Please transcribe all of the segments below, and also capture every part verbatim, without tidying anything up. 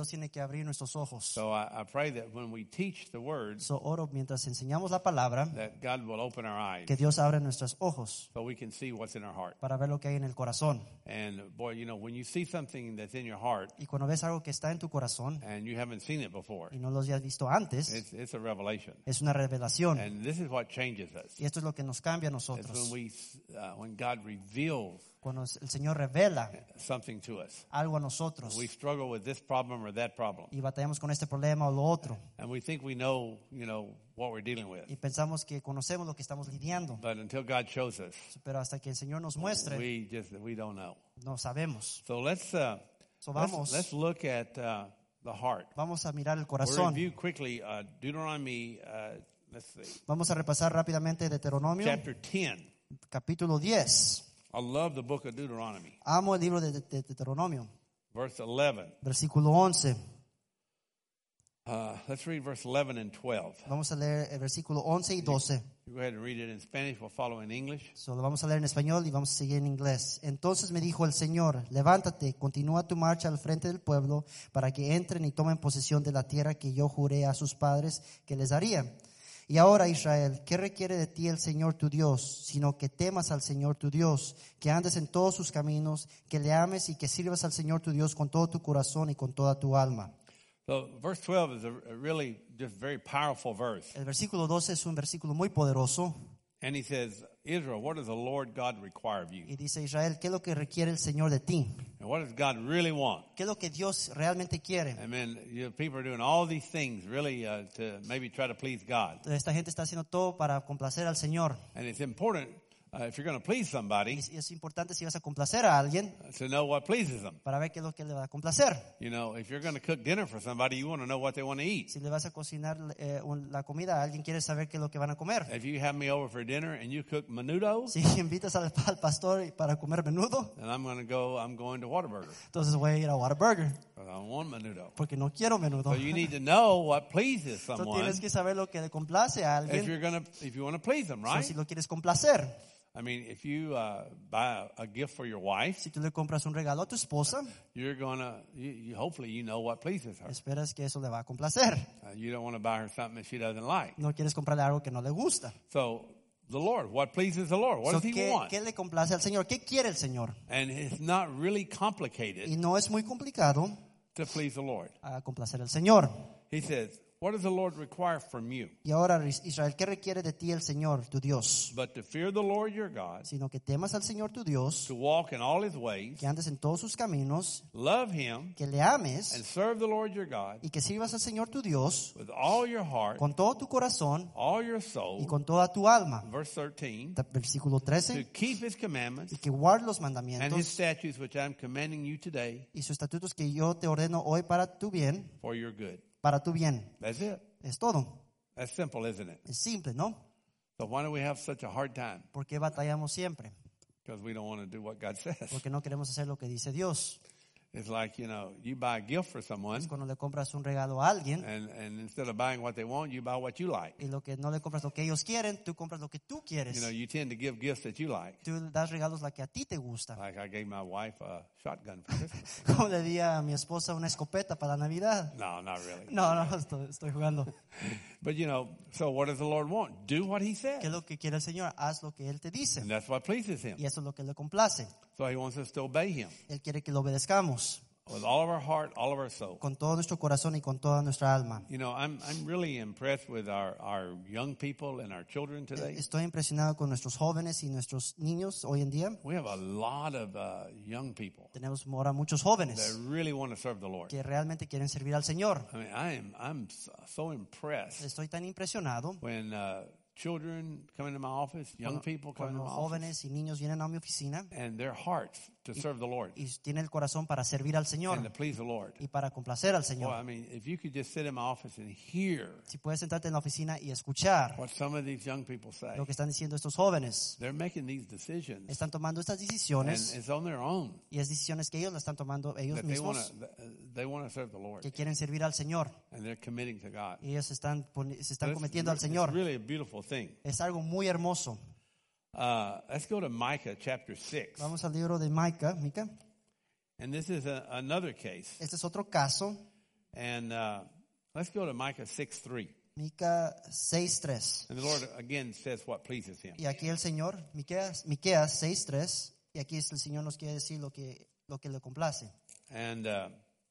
tiene que abrir nuestros ojos. So I, I pray that when we teach the word, So oro mientras enseñamos la palabra, that God will open our eyes que Dios abra nuestros ojos so we can see what's in our heart. para ver lo que hay en el corazón. And boy, you know, when you see something that's in your heart Y cuando ves algo que está en tu corazón and you haven't seen it before, y no lo hayas visto antes, it's, it's a revelation. es una revelación. And this is what changes us. Y esto es lo que nos cambia a It's when nosotros. we, uh, when God reveals Cuando el Señor revela something to us. algo a nosotros We struggle with this problem or that problem, y batallamos con este problema o lo otro and we think we know, you know, what we're dealing with. y pensamos que conocemos lo que estamos lidiando, But until God shows us, pero hasta que el Señor nos muestre, we just we don't know. no sabemos. So let's uh, So let's, vamos, let's look at uh, the heart. vamos a mirar el We'll corazón. review quickly uh, Deuteronomy. Uh, let's see, Vamos a repasar rápidamente Deuteronomio, chapter ten. capítulo diez. I love the book of Deuteronomy. Amo el libro de, de- de Deuteronomio, Verse eleven. versículo once. Uh, let's read verse eleven and twelve. Vamos a leer el versículo once y doce. You go ahead and read it in Spanish. We'll follow in English. Solo vamos a leer en español y vamos a seguir en inglés. Entonces me dijo el Señor, levántate, continúa tu marcha al frente del pueblo para que entren y tomen posesión de la tierra que yo juré a sus padres que les daría. Y ahora, Israel, ¿qué requiere de ti el Señor tu Dios? Sino que temas al Señor tu Dios, que andes en todos sus caminos, que le ames y que sirvas al Señor tu Dios con todo tu corazón y con toda tu alma. So verse twelve is a, a really just very powerful verse. El versículo doce es un versículo muy poderoso And he says, Israel, what does the Lord God require of you? y dice, Israel, ¿qué es lo que requiere el Señor de ti? And what does God really want? ¿Qué es lo que Dios realmente quiere? I mean, you know, people are doing all these things really uh, to maybe try to please God. Entonces, esta gente está haciendo todo para complacer al Señor. And it's important, uh, if you're going to please somebody, Y es importante si vas a complacer a alguien to know what pleases them. para ver qué es lo que le va a complacer. You know, if you're going to cook dinner for somebody, you want to know what they want to eat. Si le vas a cocinar eh, un- la comida a alguien, quiere saber qué es lo que van a comer. If you have me over for dinner and you cook menudo, Si invitas al, al pastor para comer menudo, then I'm going to go, I'm going to Whataburger. entonces voy a ir a Whataburger Because I don't want menudo. porque no quiero menudo. So you need to know what pleases Entonces someone tienes que saber lo que le complace a if alguien. you're going to, if you want to please them, So, right? si lo quieres complacer, I mean, if you uh, buy a, a gift for your wife, si tú le compras un regalo a tu esposa, you're going to, you, you, hopefully you know what pleases her. esperas que eso le va a complacer. Uh, you don't want to buy her something that she doesn't like. No quieres comprarle algo que no le gusta. So the Lord, what pleases the Lord? What So, does he ¿qué, want? ¿Qué le complace al Señor? ¿Qué quiere el Señor? And it's not really complicated Y no es muy complicado to please the Lord. a complacer al Señor. He says, what does the Lord require from you? Y ahora, Israel, ¿qué requiere de ti el Señor, tu Dios? But to fear the Lord your God, Sino que temas al Señor, tu Dios, to walk in all his ways, que andes en todos sus caminos, love him, que le and ames serve the Lord your God y que sirvas al Señor, tu Dios, with all your heart, con todo tu corazón all your y soul. con toda tu alma. Verse thirteen, Versículo to trece. keep his commandments Y que guardes los and his mandamientos statutes which I'm commanding you today y sus estatutos que yo te ordeno hoy para tu bien, for your good. para tu bien. That's it. Es todo. That's simple, isn't it? Es simple, ¿no? So why do we have such a hard time? ¿Por qué batallamos siempre? Because we don't want to do what God says. Porque no queremos hacer lo que dice Dios. It's like, you know, you buy a gift for someone, Es cuando le compras un regalo a alguien and, and instead of buying what they want, you buy what you like. y lo que no le compras lo que ellos quieren, tú compras lo que tú quieres. You know, you tend to give gifts that you like. Tú das regalos la que a ti te gusta. Like I gave my wife a shotgun for Christmas. Como le di a mi esposa una escopeta para la Navidad. No, not really. No, no, estoy, estoy jugando. But, you know, so what does the Lord want? Do what he ¿Qué es says. lo que quiere el Señor? Haz lo que Él te dice. And that's what pleases him. Y eso es lo que le complace. So he wants us to obey him Él quiere que lo obedezcamos with all of our heart, all of our soul. con todo nuestro corazón y con toda nuestra alma. You know, I'm I'm really impressed with our, our young people and our children today. Estoy impresionado con nuestros jóvenes y nuestros niños hoy en día. We have a lot of uh, young people Tenemos ahora muchos that jóvenes really want to serve the Lord. que realmente quieren servir al Señor. I mean, I am I'm so- so impressed Estoy tan impresionado when uh, children come into my office, young people come into cuando my office, jóvenes y niños vienen a mi oficina and their hearts to serve the Lord y tienen el corazón para servir al and to Señor please the Lord. y para complacer al Boy, I Señor. mean, if you could just sit in my office and hear Si puedes sentarte en la oficina y escuchar what some of these young people say, lo que están diciendo estos jóvenes, they're making these decisions, están tomando estas and decisiones it's on their own y es decisiones que ellos las están tomando ellos that they want mismos to they want to serve the Lord, que quieren servir al Señor. and they're committing to God. Y ellos están, poni- se están But it's- cometiendo al it's Señor. really a beautiful thing. Es algo muy hermoso. Uh, let's go to Micah chapter six, Vamos al libro de Micah, Mica. and this is a, another case. Este es otro caso. And uh, let's go to Micah six three. Mica seis tres. And the Lord again says what pleases him. Y aquí el Señor, Miqueas, Miqueas seis tres, y aquí el Señor nos quiere decir lo que, lo que le complace. And uh,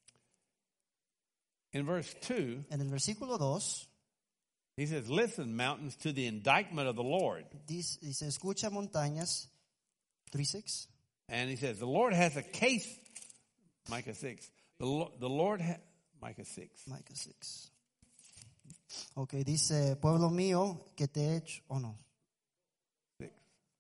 in verse two, En el versículo dos, he says, listen, mountains, to the indictment of the Lord. dice, dice escucha montañas, tres seis. And he says, the Lord has a case, Micah six. The, Lo- the Lord, ha- Micah six. Micah seis. Ok, dice, pueblo mío, que te he hecho, oh no. six.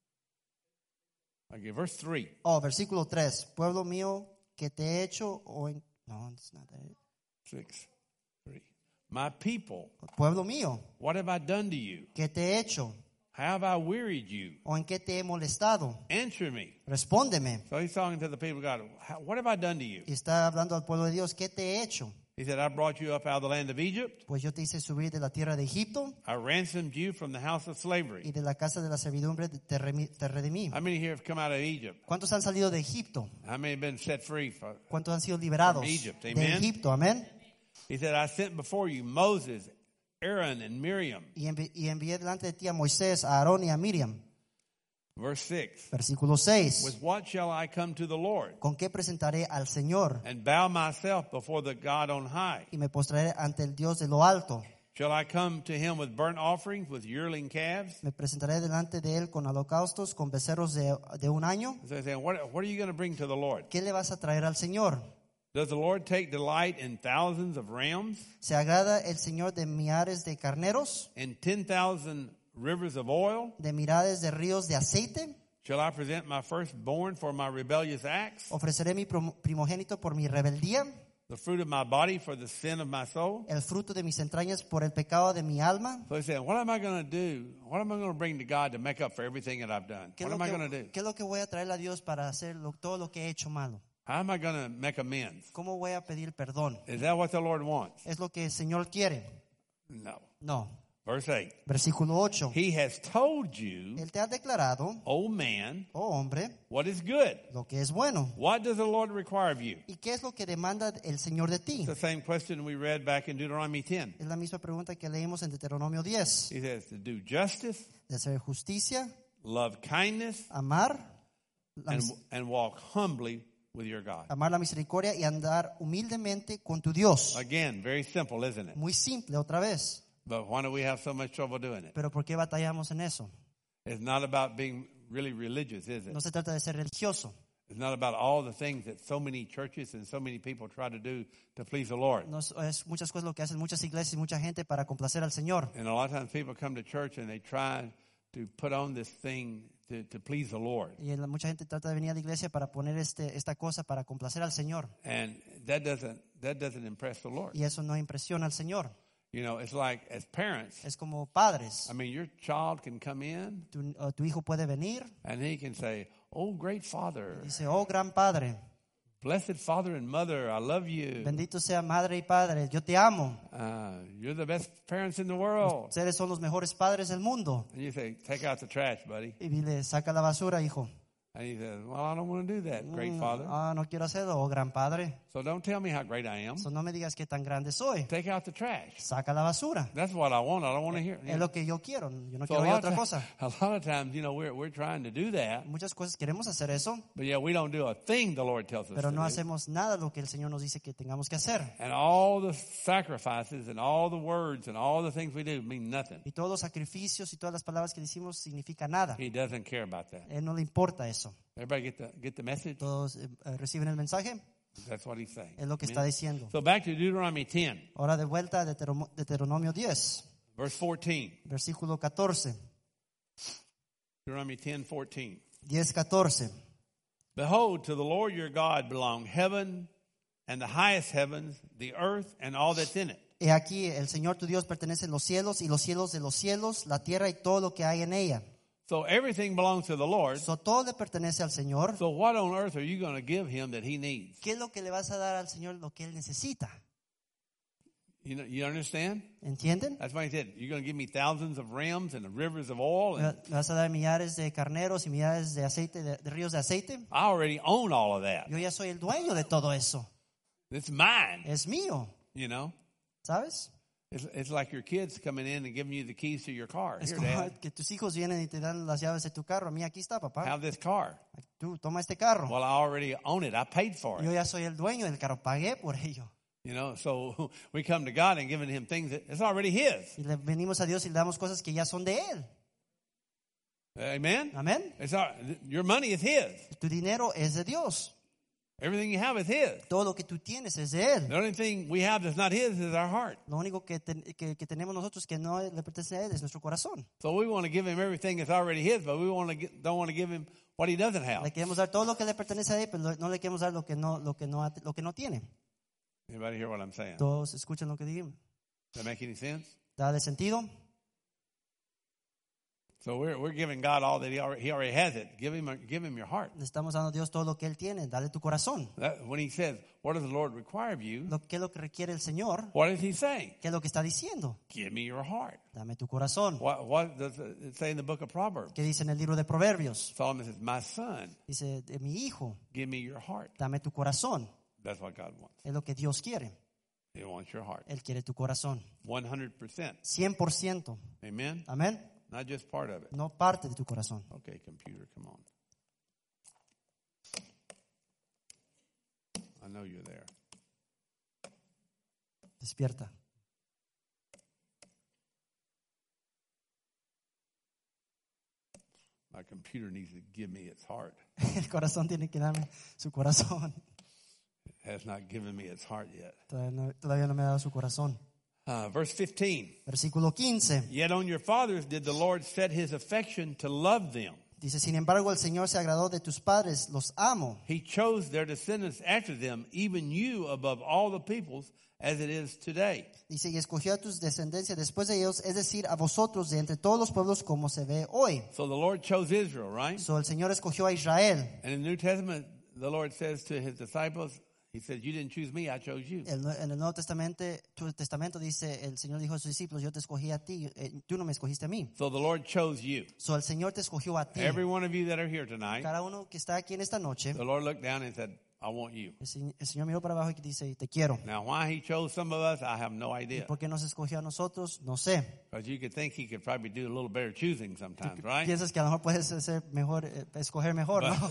Okay, verse three. Oh, versículo tres, pueblo mío, que te he hecho, o en, no, it's not that. six, three. My people, Pueblo mío, what have I done to you? que te he hecho, How have I wearied you? o en qué te he molestado. Answer me. Respóndeme. So he's talking to the people of God. "How- What have I done to you? Y está hablando al pueblo de Dios, ¿qué te he hecho? He said, I brought you up out of the land of Egypt. Pues yo te hice subir de la tierra de Egipto I ransomed you from the house of y slavery. de la casa de la servidumbre te, remi- te redimí. How many here have come out of Egypt? ¿Cuántos han salido de Egipto? How many have been set free? For, ¿Cuántos han sido liberados From Egypt, de amen. Egipto? Amén. he said, I sent before you Moses, Aaron, and Miriam. Y, envi- y envié delante de ti a Moisés, a Aarón y a Miriam. Verse six. Versículo seis. With what shall I come to the Lord? ¿Con qué presentaré al Señor? And bow myself before the God on high? Y me postraré ante el Dios de lo alto. Shall I come to him with burnt offerings, with yearling calves? Me presentaré delante de él con holocaustos, con becerros de, de un año. So he's saying, what, what are you going to bring to the Lord? ¿Qué le vas a traer al Señor? Does the Lord take delight in thousands of rams ¿Se agrada el Señor de millares de carneros, and ten thousand rivers of oil? de millares de ríos de aceite? Shall I present my firstborn for my rebellious acts, ¿Ofreceré mi prom- primogénito por mi rebeldía? the fruit of my body for the sin of my soul? ¿El fruto de mis entrañas por el pecado de mi alma? So he's saying, what am I going to do? What am I going to bring to God to make up for everything that I've done? ¿Qué What es, am lo I going to que, do? qué es lo que voy a traer a Dios para hacer lo- todo lo que he hecho malo? How am I going to make amends? ¿Cómo voy a pedir perdón? Is that what the Lord wants? ¿Es lo que el Señor quiere? No. No. Verse eight. Versículo ocho. He has told you, Él te ha declarado, O man, oh hombre, what is good. lo que es bueno. What does the Lord require of you? ¿Y qué es lo que demanda el Señor de ti? It's the same question we read back in Deuteronomy ten. Es la misma pregunta que leímos en Deuteronomio diez. He says to do justice, De hacer justicia, love kindness, amar la, and, mis- and walk humbly with your God. amar la misericordia y andar humildemente con tu Dios. Again, very simple, isn't it? Muy simple otra vez. But why do we have so much trouble doing it? Pero ¿por qué batallamos en eso? It's not about being really religious, is it? No se trata de ser religioso. It's not about all the things that so many churches and so many people try to do to please the Lord. No es, es muchas cosas lo que hacen muchas iglesias y mucha gente para complacer al Señor. And a lot of times people come to church and they try to put on this thing to, to please the Lord. Y la- mucha gente trata de venir a la iglesia para poner este, esta cosa para complacer al Señor. And that doesn't that doesn't impress the Lord. Y eso no impresiona al Señor. You know, it's like as parents, Es como padres. I mean, your child can come in Tu, uh, tu hijo puede venir and he can say, "Oh, great Father, y dice, oh gran Padre, blessed Father and Mother, I love you. bendito sea madre y padre, yo te amo. Uh, you're the best parents in the world." Ustedes son los mejores padres del mundo. And you say, "Take out the trash, buddy." Y dile, saca la basura, hijo. And he says, "Well, I don't want to do that, great Mm, Father. ah, no quiero hacerlo, oh gran Padre. So don't tell me how great I am. So, no me digas qué tan grande soy. Take out the trash." Saca la basura. That's what I want. I don't want to hear. Es lo que yo quiero. Yo no So a quiero oír lot, otra of cosa. ti- a lot of times, you know, we're we're trying to do that, Muchas cosas queremos hacer eso, but yeah, we don't do a thing the Lord tells us pero to no do. hacemos nada de lo que el Señor nos dice que tengamos que hacer. And all the sacrifices and all the words and all the things we do mean nothing. Y todos los sacrificios y todas las palabras que decimos significa nada. He doesn't care about that. A él no le importa eso. Everybody get the get the message? Todos eh, eh, reciben el mensaje. That's what he's saying. Es lo que Amen? está diciendo. So back to Deuteronomy ten, Ahora de vuelta a Deuterono- Deuteronomio diez, verse fourteen. versículo catorce. Deuteronomy ten, fourteen. diez, catorce. Behold, to the Lord your God belong heaven and the highest heavens, the earth and all that's in it. He aquí, el Señor tu Dios pertenece a los cielos y los cielos de los cielos, la tierra y todo lo que hay en ella. So everything belongs to the Lord. So, todo le pertenece al Señor. So what on earth are you going to give him that he needs? ¿Qué es lo que le vas a dar al Señor lo que Él necesita? You know, you understand? ¿Entienden? That's why he said, you're going to give me thousands of rams and rivers of oil. Me And me vas a dar millares de carneros y millares de aceite, de, de ríos de aceite. I already own all of that. Yo ya soy el dueño de todo eso. It's mine. Es mío. You know? ¿Sabes? It's, it's like your kids coming in and giving you the keys to your car. Es Here, como Dad, que tus hijos vienen y te dan las llaves de tu carro. A mí aquí está, papá. have this car. Tú toma este carro. Well, I already own it. I paid for Yo it. ya soy el dueño del carro, pagué por ello. You know, so we come to God and giving him things that it's already his. Y le venimos a Dios y le damos cosas que ya son de Él. Amen? Amén. It's our, your money is his. Tu dinero es de Dios. Everything you have is his. Todo lo que tú tienes es de Él. The only thing we have that's not his is our heart. Lo único que, ten- que, que tenemos nosotros que no le pertenece a Él es nuestro corazón. So we want to give him everything that's already his, but we want to get, don't want to give him what he doesn't have. Le queremos dar todo lo que le pertenece a Él, pero no le queremos dar lo que no, lo que no, ha- lo que no tiene. Anybody hear what I'm saying? Todos escuchan lo que digo. Does that make any sense? ¿Da de sentido? So we're we're giving God all that he already, he already has it. Give him give him your heart. Le estamos dando a Dios todo lo que Él tiene. Dale tu corazón. That, when he says, "What does the Lord require of you?" Lo, ¿Qué es lo que requiere el Señor? What is he saying? ¿Qué es lo que está diciendo? Give me your heart. Dame tu corazón. What what does it say in the book of Proverbs? ¿Qué dice en el libro de Proverbios? Solomon says, "My son, Dice, de mi hijo, give me your heart." dame tu corazón. That's what God wants. Es lo que Dios quiere. He wants your heart. Él quiere tu corazón. one hundred percent. cien por ciento. Amen. Amén. Not just part of it. No parte de tu corazón. Okay, computer, come on. I know you're there. Despierta. My computer needs to give me its heart. El corazón tiene que darme su corazón. It has not given me its heart yet. Todavía no, todavía no me ha dado su corazón. Uh, verse fifteen. Versículo quince. Yet on your fathers did the Lord set his affection to love them. Dice, sin embargo, el Señor se agradó de tus padres, los amo. He chose their descendants after them, even you above all the peoples, as it is today. Dice, y escogió a tus descendencias después de ellos, es decir, a vosotros de entre todos los pueblos como se ve hoy. So the Lord chose Israel, right? So, el Señor escogió a Israel. And in the New Testament, the Lord says to his disciples, he says, you didn't choose me, I chose you. El- en el Nuevo Testamento, tu testamento dice, el Señor dijo a sus discípulos, yo te escogí a ti, eh, tú no me escogiste a mí. So the Lord chose you. So, el Señor te escogió a ti. Every one of you that are here tonight, Cada uno que está aquí en esta noche, the Lord looked down and said, I want you. el, Se- el Señor miró para abajo y dice, te quiero. Now, why he chose some of us, I have no ¿Y idea. por qué nos escogió a nosotros? No sé. Because you could think he could probably do a little better choosing sometimes, right? Piensas que a lo mejor puedes ser mejor, eh, escoger mejor, ¿no?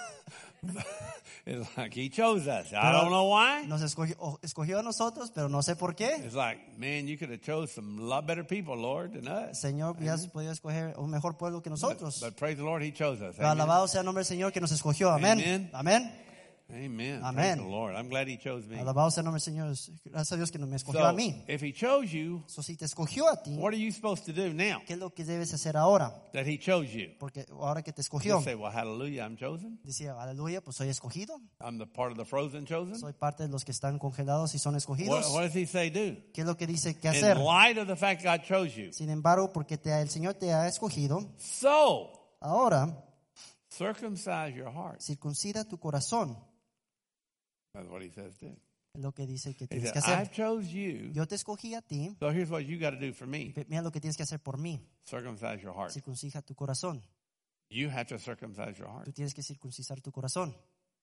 It's like he chose us. I don't know why. Nos escogió, o- escogió a nosotros, pero no sé por qué. It's like, man, you could have chose some lot better people, Lord, than us. Señor, hubieras podido escoger un mejor pueblo que nosotros. But praise the Lord, he chose us. Pero Amen. alabado sea el nombre del Señor que nos escogió. Amén. Amen. Amén. Amen. Amen. Praise the Lord. I'm glad he chose me. Alabado sea el nombre del Señor. Gracias a Dios que no me escogió So, a mí. if he chose you, So, si te escogió a ti, what are you supposed to do now ¿qué es lo que debes hacer ahora? that he chose you? Porque ahora que te escogió, Just say, well, hallelujah, I'm chosen. decía, aleluya, pues soy escogido. I'm the part of the frozen chosen. Soy parte de los que están congelados y son What, escogidos. what does he say do? ¿Qué es lo que dice que hacer? In light of the fact God chose you. Sin embargo, porque te, el Señor te ha escogido, So, ahora circumcise your heart. circuncida tu corazón. That's what he says do. Es lo que dice que He tienes said, que I hacer. chose you. Yo te escogí a ti. So here's what you got to do for me. Mira lo que tienes que hacer por mí. Circumcise your heart. Circuncida tu corazón. You have to circumcise your heart. Tú tienes que circuncisar tu corazón.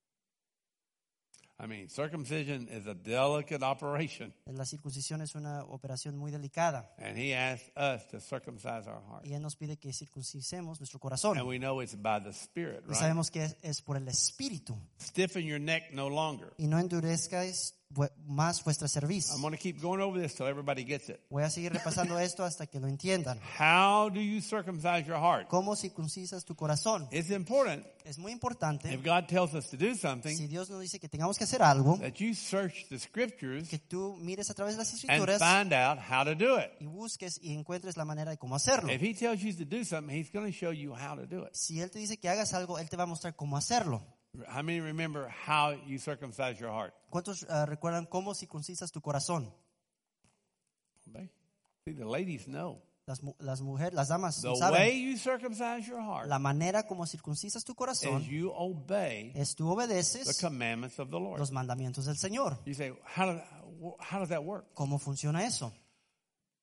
I mean, circumcision is a delicate operation. La circuncisión es una operación muy delicada. And he asks us to circumcise our heart. Y Él nos pide que circuncisemos nuestro corazón. And we know it's by the Spirit, Y right? sabemos que es, es por el Espíritu. Stiffen your neck no longer. Y no endurezcáis vu- más vuestra cerviz. I'm going to keep going over this till everybody gets it. Voy a seguir repasando esto hasta que lo entiendan. How do you circumcise your heart? ¿Cómo circuncisas tu corazón? It's important Es muy importante. if God tells us to do Si something Dios nos dice que tengamos que hacer algo, that you search the scriptures que tú mires a través de las and escrituras find out how to do it. y busques y encuentres la manera de cómo hacerlo. If he tells you to do something, he's going to show you how to do it. Si Él te dice que hagas algo, Él te va a mostrar cómo hacerlo. How many remember how you circumcise your heart? ¿Cuántos ah, recuerdan cómo circuncisas tu corazón? Okay. See, the ladies know. Las, mu- las mujeres, las damas The saben. way you circumcise your heart La manera como circuncisas tu corazón is you obey es tú the obedeces commandments of the Lord. los mandamientos del Señor. You say, how does, how does that work? ¿Cómo funciona eso?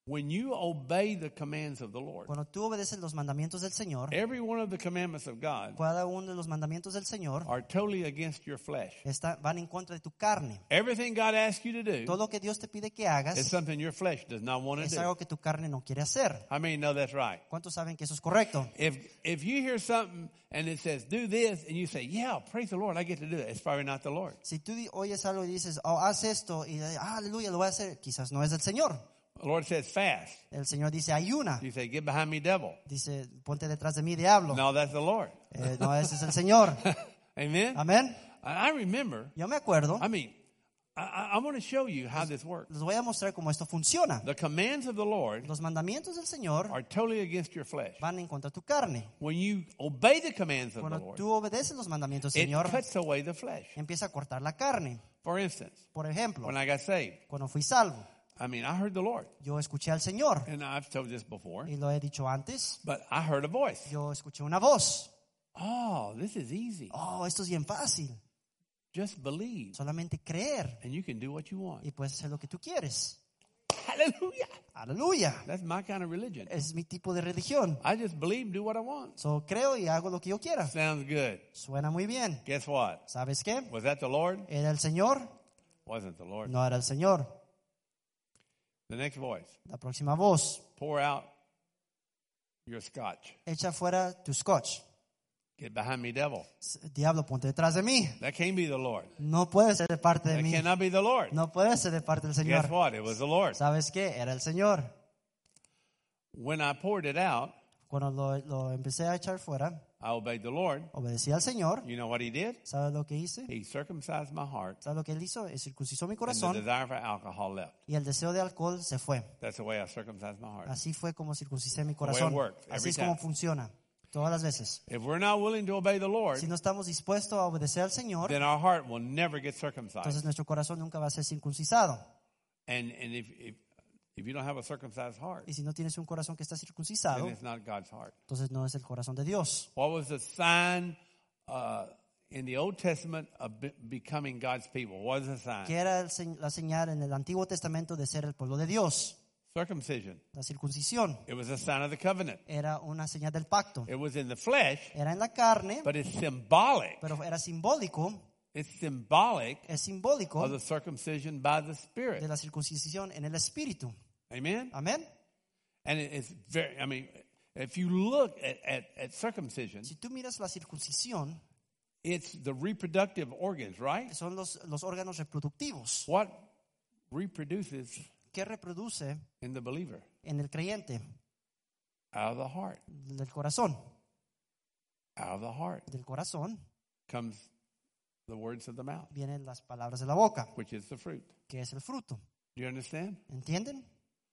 when you obey the commands of the Lord, Cuando tú obedeces los mandamientos del Señor, every one of the commandments of God cada uno de los mandamientos del Señor are totally against your flesh. está, van en contra de tu carne. Everything God asks you to do Todo lo que Dios te pide que is hagas something your flesh does not want to es do. algo que tu carne no quiere hacer. How many know that's right? ¿Cuántos saben que eso es correcto? If if you hear something and it says do this and you say, yeah, praise the Lord, I get to do it, it's probably not the Lord. Si tú di- oyes algo y dices, oh, haz esto, y ah, aleluya, lo voy a hacer, quizás no es del Señor. The Lord says fast. El Señor dice, ayuna. You say, get behind me, devil. Dice, ponte detrás de mí, diablo. No, that's the Lord. Eh, no, ese es el Señor. Amen? Amén. I I remember, Yo me acuerdo. I mean, I, I, I'm going to show you how this works. Les voy a mostrar cómo esto funciona. The commands of the Lord Los mandamientos del Señor are totally against your flesh. van en contra de tu carne. When you obey the commands of the Cuando Lord, tú obedeces los mandamientos del it Señor, cuts away the flesh. empieza a cortar la carne. For instance, Por ejemplo, when I got saved, cuando fui salvo, I mean, I heard the Lord. yo escuché al Señor. And I've told this before, Y lo he dicho antes. but I heard a voice. Yo escuché una voz. Oh, this is easy. Oh, esto es bien fácil. Just believe, Solamente creer. and you can do what you want. Y puedes hacer lo que tú quieres. Hallelujah. Aleluya. That's my kind of religion. Es mi tipo de religión. I just believe, do what I want. So, creo y hago lo que yo quiera. Sounds good. Suena muy bien. Guess what? ¿Sabes qué? Was that the Lord? ¿Era el Señor? Wasn't the Lord. No era el Señor. The next voice. La próxima voz. Pour out your scotch. Echa fuera tu scotch. Get behind me, devil. Diablo, ponte detrás de mí. That can't be the Lord. No puede ser de parte de That mí. cannot be the Lord. No puede ser de parte del Guess Señor. what? It was the Lord. ¿Sabes qué? Era el Señor. When I poured it out, Cuando lo, lo empecé a echar fuera, I obeyed the Lord. obedecí al Señor. You know what he did? ¿Sabes lo que hice? He circumcised my heart, ¿Sabes lo que él hizo? Él circuncisó mi and the corazón desire for alcohol left. y el deseo de alcohol se fue. That's the way I circumcised my heart. Así fue como circuncise mi way it corazón. works, every Así es time. como funciona. Todas las veces. If we're not willing to obey the Lord, Si no estamos dispuestos a obedecer al Señor, then our heart will never get circumcised. entonces nuestro corazón nunca va a ser circuncisado. And and if if, if you don't have a circumcised heart, Y si no tienes un corazón que está circuncisado, then it's not God's heart. entonces no es el corazón de Dios. What was the sign uh, in the Old Testament of be- becoming God's people? What was the sign? ¿Qué era el se- la señal en el Antiguo Testamento de ser el pueblo de Dios? Circumcision. La circuncisión It was a sign of the covenant. era una señal del pacto. It was in the flesh, Era en la carne, but it's symbolic. pero era simbólico. It's symbolic Es simbólico of the circumcision by the de Spirit. la circuncisión en el Espíritu. Amen? Amén. And it- it's very, I mean, if you look at, at, at circumcision, Si tú miras la circuncisión, it's the reproductive organs, right? son los, los órganos reproductivos. What reproduces ¿Qué reproduce in the believer? en el creyente? Out of the heart. Del corazón. Out of the heart Del corazón comes the words of the mouth, vienen las palabras de la boca, which is the fruit. que es el fruto. Do you understand? ¿Entienden?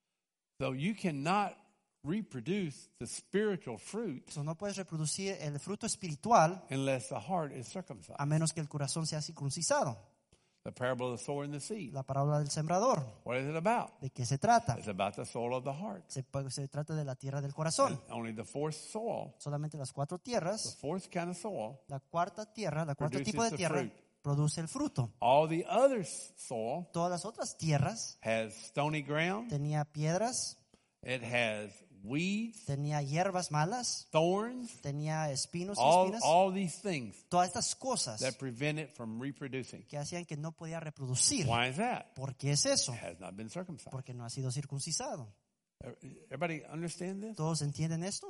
So you cannot reproduce the spiritual fruit Entonces no puedes reproducir el fruto espiritual unless the heart is circumcised. a menos que el corazón sea circuncisado. The parable of the sower and the seed. La parábola del sembrador. What is it about? ¿De qué se trata? It's about the soil of the heart. Se, se trata de la tierra del corazón. And only the fourth soil, Solamente las cuatro the tierras, fourth kind of soil, la cuarta tierra, la cuarto Produces tipo de the tierra fruit. produce el fruto. all the other soil Todas las otras tierras has stony ground, tenía piedras, it has weeds, tenía hierbas malas, thorns, tenía espinos y all, espinas. all these things Todas estas cosas that prevent it from reproducing. que hacían que no podía reproducir. Why is that? ¿Por qué es eso? It has not been circumcised. Porque no ha sido circuncisado. Everybody understand this? ¿Todos entienden esto?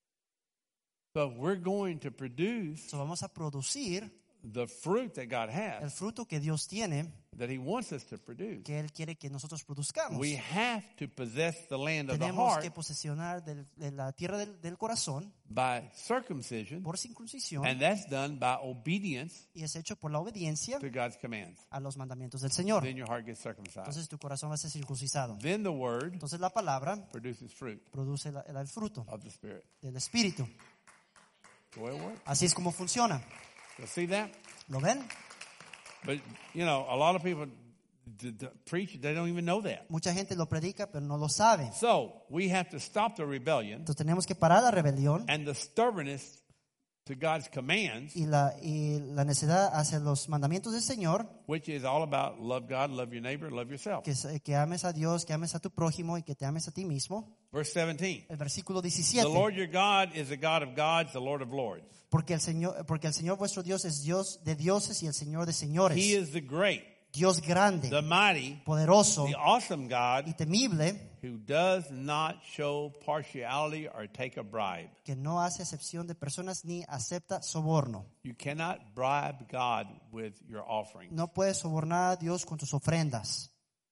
So we're going to produce So vamos a producir the fruit that God el has, fruto que Dios tiene, that He wants us to produce. que Él quiere que nosotros produzcamos. We have to possess the land of the Tenemos heart que posesionar del- de la tierra del, del corazón by circumcision, por circuncisión, and that's done by obedience y es hecho por la obediencia to God's commands. a los mandamientos del Señor. Then your heart gets circumcised. Entonces tu corazón va a ser circuncisado. Then the word Entonces la palabra produces fruit produce la- el, el fruto of the Spirit. del Espíritu. The way it works. Así es como funciona. You see that? ¿Lo ven? But, you know, a lot of people d- d- preach, they don't even know that. Mucha gente lo predica, pero no lo sabe. So we have to stop the rebellion Entonces tenemos que parar la rebelión and the stubbornness to God's commands, y la, y la necedad hacia los mandamientos del Señor, which is all about love God, love your neighbor, love yourself. que, es- que ames a Dios, que ames a tu prójimo y que te ames a ti mismo. Verse seventeen. El versículo The diecisiete. Lord your God is the God of gods, the Lord of lords. Porque el Señor, porque el Señor vuestro Dios es Dios de dioses y el Señor de señores. He is the great, Dios grande, the mighty, poderoso the awesome y God temible, who does not show partiality or take a bribe. que no hace acepción de personas ni acepta soborno. You cannot bribe God with your offering. No puedes sobornar a Dios con tus ofrendas.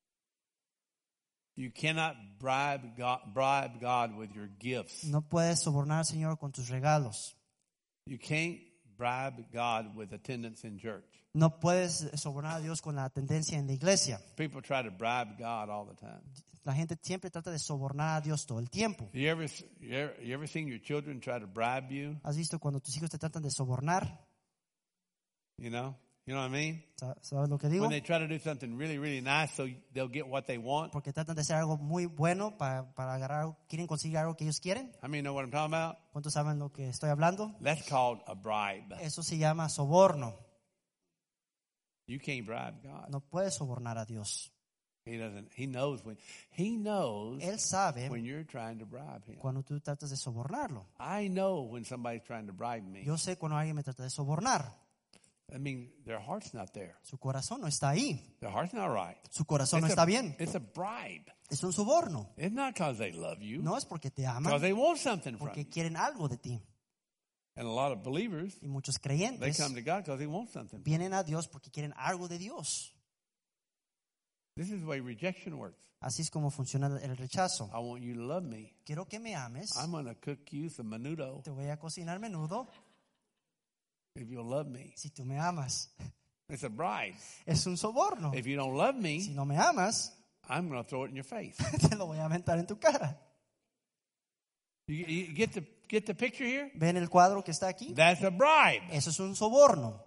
You cannot bribe God, bribe God with your gifts. No puedes sobornar al Señor con tus regalos. You can't bribe God with attendance in church. No puedes sobornar a Dios con la tendencia en la iglesia. People try to bribe God all the time. La gente siempre trata de sobornar a Dios todo el tiempo. You ever, you ever, you ever seen your children try to bribe you? ¿Has visto cuando tus hijos te tratan de sobornar? You know? You know what I mean? Sa- ¿Sabes lo que digo? When they try to do something really, really nice so they'll get what they want. Porque tratan de hacer algo muy bueno para, para agarrar, quieren conseguir algo que ellos quieren. How many know what I'm talking about? ¿Cuántos saben lo que estoy hablando? That's called a bribe. Eso se llama soborno. You can't bribe God. No puedes sobornar a Dios. He doesn't. He knows when. He knows Él sabe when you're trying to bribe him. cuando tú tratas de sobornarlo. I know when somebody's trying to bribe me. Yo sé cuando alguien me trata de sobornar. I mean, their heart's not there. Su corazón no está ahí. Their heart's not right. Su corazón no It's está a, bien. it's a bribe. Es un soborno. It's not because they love you. No es porque te Because aman, they want something from porque you. quieren algo de ti. And a lot of believers, Y muchos they creyentes come to God because they want something. vienen a Dios porque quieren algo de Dios. This is the way rejection works. Así es como funciona el rechazo. I want you to love me. Quiero que me ames. I'm going to cook you some menudo Te voy a cocinar menudo if you'll love me. si tú me amas. It's a bribe. Es un soborno. If you don't love Si me, no me amas, I'm going to throw it in your face. te lo voy a aventar en tu cara. You, you get the get the picture here? ¿Ven el cuadro que está aquí? That's a bribe. Eso es un soborno.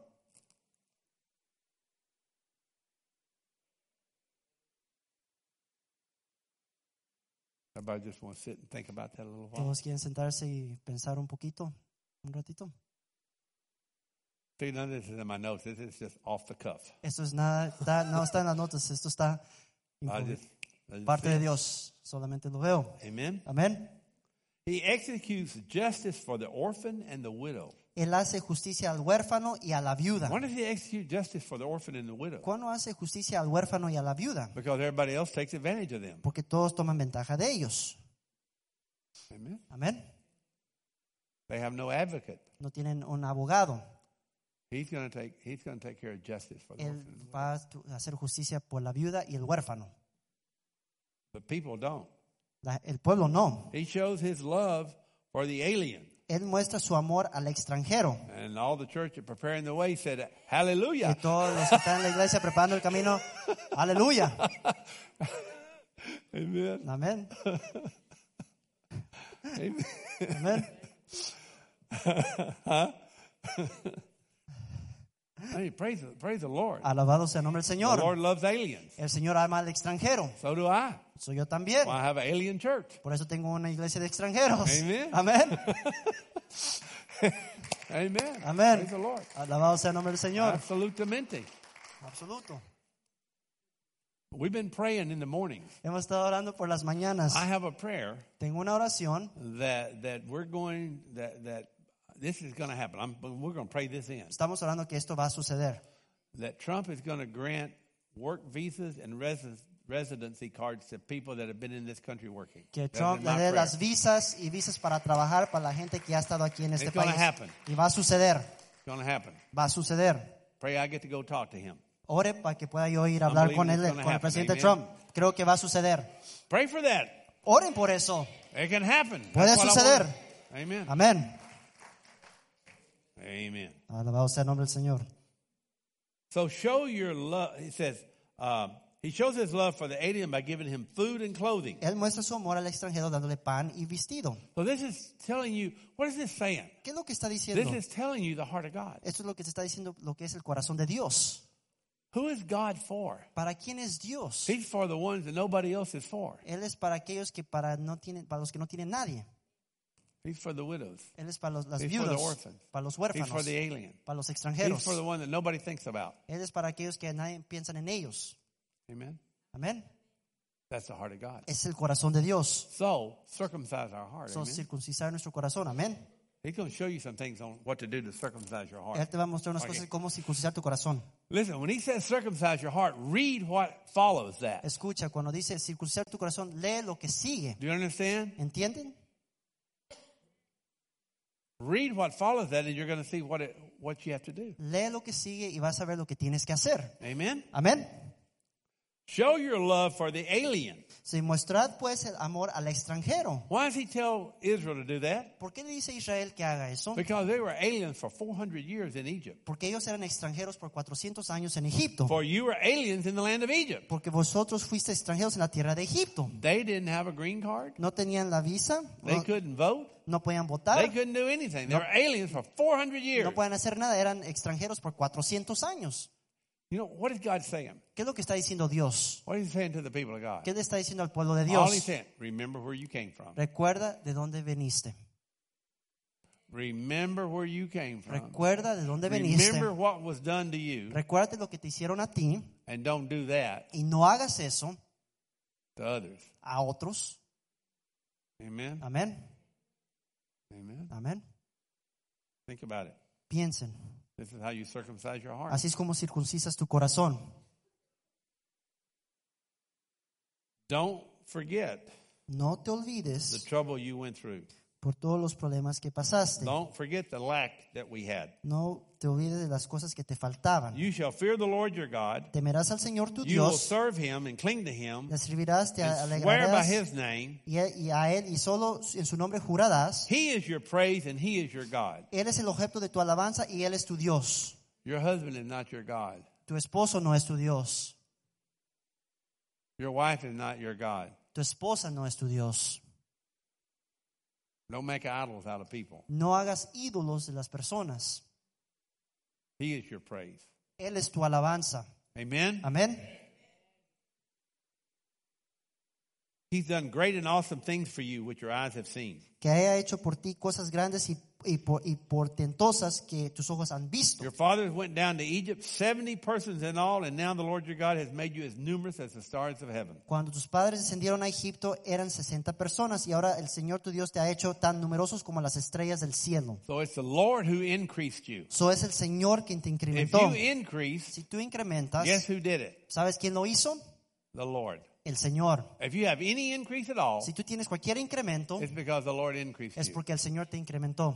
Everybody just want to sit and think about that a little while. Todos quieren sentarse y pensar un poquito, un ratito. See, none of this is in my notes. This is just off the cuff. Esto es nada, está- no está en las notas, esto está I just, I just parte de feel- Dios. Solamente lo veo. Amen. Amén. He executes justice for the orphan and the widow. Él hace justicia al huérfano y a la viuda. Why does he execute justice for the orphan and the widow? ¿Cuándo hace justicia al huérfano y a la viuda? Because everybody else takes advantage of them. Porque todos toman ventaja de ellos. Amen. Amén. They have no advocate. No tienen un abogado. He's going to take. He's going to take care of justice for the Él orphan. and the widow. va a tu- hacer justicia por la viuda y el huérfano. But people don't. La- el pueblo no. He shows his love for the alien. Él muestra su amor al extranjero. And all the church at preparing the way said, "Hallelujah." Y todos los que están en la iglesia preparando el camino, aleluya. Amen. Amén. Amen. Amén. Hey, praise, the- praise the Lord. Alabado sea el nombre del The Señor. Lord loves aliens. El Señor ama al extranjero. So do I. Soy yo también. Well, I have an alien church. Por eso tengo una iglesia de extranjeros. Amen. Amén. Amen. Amén. Praise the Lord. Alabado sea el nombre del Señor. Absolutamente. Absoluto. We've been praying in the mornings. Hemos estado orando por las mañanas. I have a prayer Tengo una oración. that that we're going that that this is going to happen. I'm, we're going to pray this in. Estamos orando que esto va a suceder. That Trump is going to grant work visas and resi- residency cards to people that have been in this country working. Que That's Trump in le my dé prayer. las visas y visas para trabajar para la gente que ha estado aquí en este It's gonna país. happen. Y va a suceder. It's going to happen. Va a suceder. Pray I get to go talk to him. Ore para que pueda yo ir a hablar con él, believing it's gonna con el happen. presidente Amen. Trump. Creo que va a suceder. Pray for that. Oren por eso. It can happen. Puede That's what I suceder. want. Amen. Amén. Amen. Alabado sea el nombre del Señor. So show your love. He says, um, he shows his love for the alien by giving him food and clothing. Él muestra su amor al extranjero dándole pan y vestido. So this is telling you, what is this saying? ¿Qué es lo que está This diciendo? is telling you the heart of God. Esto es lo que te está diciendo, lo que es el corazón de Dios. Who is God for? ¿Para quién es Dios? He's for the ones that nobody else is for. Él es para aquellos que para no tienen, para los que no tienen nadie. He's for the widows. Él es para los, las He's for the viudas, orphans. para los He's for huérfanos, the alien. para los He's extranjeros. for the one that nobody thinks about. Él es para aquellos que nadie piensa en ellos. Amen. Amén. That's the heart of God. Es el corazón de Dios. So, circumcise our heart. So, Amen. circuncisar nuestro corazón. Amén. He's going to show you some things on what to do to circumcise your heart. Él te va a mostrar unas Okay. cosas de cómo circuncisar tu corazón. Listen, when he says circumcise your heart, read what follows that. Escucha, cuando dice circuncisar tu corazón, lee lo que sigue. Do you understand? ¿Entienden? Read what follows that, and you're going to see what it, what you have to do. Lee lo que sigue y vas a ver lo que tienes que hacer. Amen. Amén. Show your love for the alien. Si mostrad pues el amor al extranjero. Why does he tell Israel to do that? ¿Por qué le dice a Israel que haga eso? Because they were aliens for four hundred years in Egypt. Porque ellos eran extranjeros por cuatrocientos años en Egipto. For you were aliens in the land of Egypt. Porque vosotros fuiste extranjeros en la tierra de Egipto. They didn't have a green card. No tenían la visa, They no, couldn't vote. no podían They votar, couldn't do anything. They were aliens for four hundred years. no podían hacer nada, eran extranjeros por cuatrocientos años. You know, what is God saying? ¿Qué es lo que está diciendo Dios? What is he saying to the people of God? ¿Qué le está diciendo al pueblo de All he's Dios? saying, remember where you came from. Recuerda de dónde veniste. Remember where you came from. Recuerda de dónde veniste. Remember what was done to you, Recuerda lo que te hicieron a ti and don't do that y no hagas eso to others. a otros. Amen. Amén. Amen. Amén. Think about it. Piensen. This is how you circumcise your heart. Así es como circuncisas tu corazón. Don't forget No te the olvides trouble you went through. por todos los problemas que pasaste. Don't forget the lack that we had. No te olvides de las cosas que te faltaban. You shall fear the Lord your God. Temerás al Señor tu You will Dios, serve him and cling to him le servirás, te and swear by alegrarás his name. y a, y a Él, y solo en su nombre jurarás. He is your praise and he is your God. Él es el objeto de tu alabanza y Él es tu Dios. Your husband is not your God. Tu esposo no es tu Dios. Your wife is not your God. Tu esposa no es tu Dios. Don't make idols out of people. No hagas ídolos de las personas. He is your praise. Él es tu alabanza. Amen. Amén. He's done great and awesome things for you which your eyes have seen. Que haya hecho por ti cosas grandes y, y, por- y portentosas que tus ojos han visto. Your fathers went down to Egypt, seventy persons in all, and now the Lord your God has made you as numerous as the stars of heaven. Cuando tus padres descendieron a Egipto eran sesenta personas y ahora el Señor tu Dios te ha hecho tan numerosos como las estrellas del cielo. So it's the Lord who increased you. So es el Señor quien te If incrementó. you increase, Si tú incrementas, guess who did it? ¿sabes quién lo hizo? The Lord. El Señor. If you have any increase at all, Si tú tienes cualquier incremento, it's because the Lord increased es you. porque el Señor te incrementó.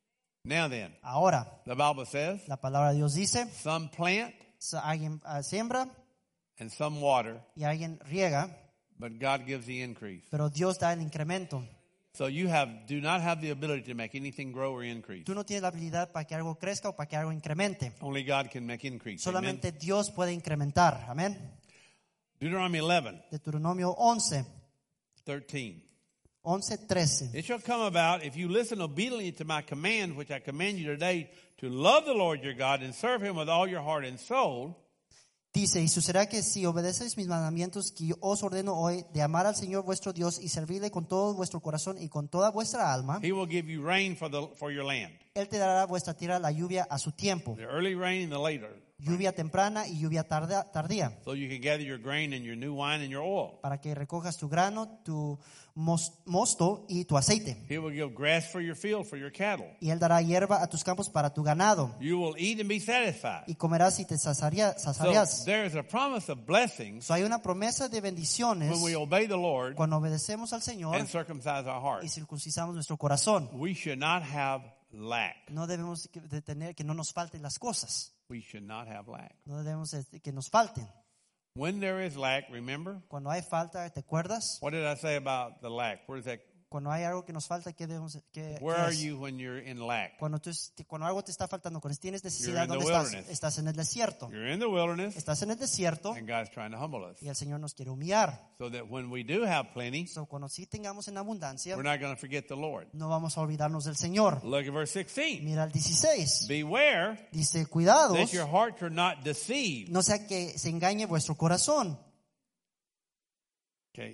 Now then, Ahora, the Bible says, la palabra de Dios dice, some plant so alguien ah, siembra and some water, y alguien riega, but God gives the increase. pero Dios da el incremento. So you have do not have the ability to make anything grow or increase. Tú no tienes la habilidad para que algo crezca o para que algo incremente. Only God can make increase. Amen. Solamente Dios puede incrementar. Amén. Deuteronomy eleven, Deuteronomio once, thirteen. once, trece. It shall come about if you listen obediently to my command, which I command you today, to love the Lord your God and serve him with all your heart and soul. Dice, y sucederá que si obedecéis mis mandamientos que yo os ordeno hoy de amar al Señor vuestro Dios y servirle con todo vuestro corazón y con toda vuestra alma, He will give you rain for the for your land, Él te dará a vuestra tierra la lluvia a su tiempo, the early rain and the later, lluvia temprana y lluvia tarda- tardía, so you can gather your grain and your new wine and your oil. para que recojas tu grano, tu mos- mosto y tu aceite. He will give grass for your field for your cattle. Y Él dará hierba a tus campos para tu ganado, You will eat and be satisfied. y comerás y te saciaría- So saciarás. there is a promise of blessings So hay una promesa de bendiciones when we obey the Lord cuando obedecemos al Señor and circumcise our y heart. circuncisamos nuestro corazón. We should not have lack. No debemos que- de tener que no nos falten las cosas. We should not have lack. No debemos este, que nos falten. When there is lack, remember, Cuando hay falta, ¿te acuerdas? what did I say about the lack? Where is that? Cuando hay algo que nos falta, ¿qué debemos qué, Where qué are es? you when you're in lack? Cuando, tú, cuando algo te está faltando, cuando tienes You're necesidad, in the ¿dónde estás? wilderness. Estás en el desierto. You're in the wilderness, Estás en el desierto and God's trying to humble us. y el Señor nos quiere humillar. So that when we do have plenty, So, cuando sí tengamos en abundancia, we're not going to forget the Lord. no vamos a olvidarnos del Señor. Look at verse sixteen. Mira el dieciséis. Beware Dice, cuidados, that your hearts are not deceived. no sea que se engañe vuestro corazón. Okay,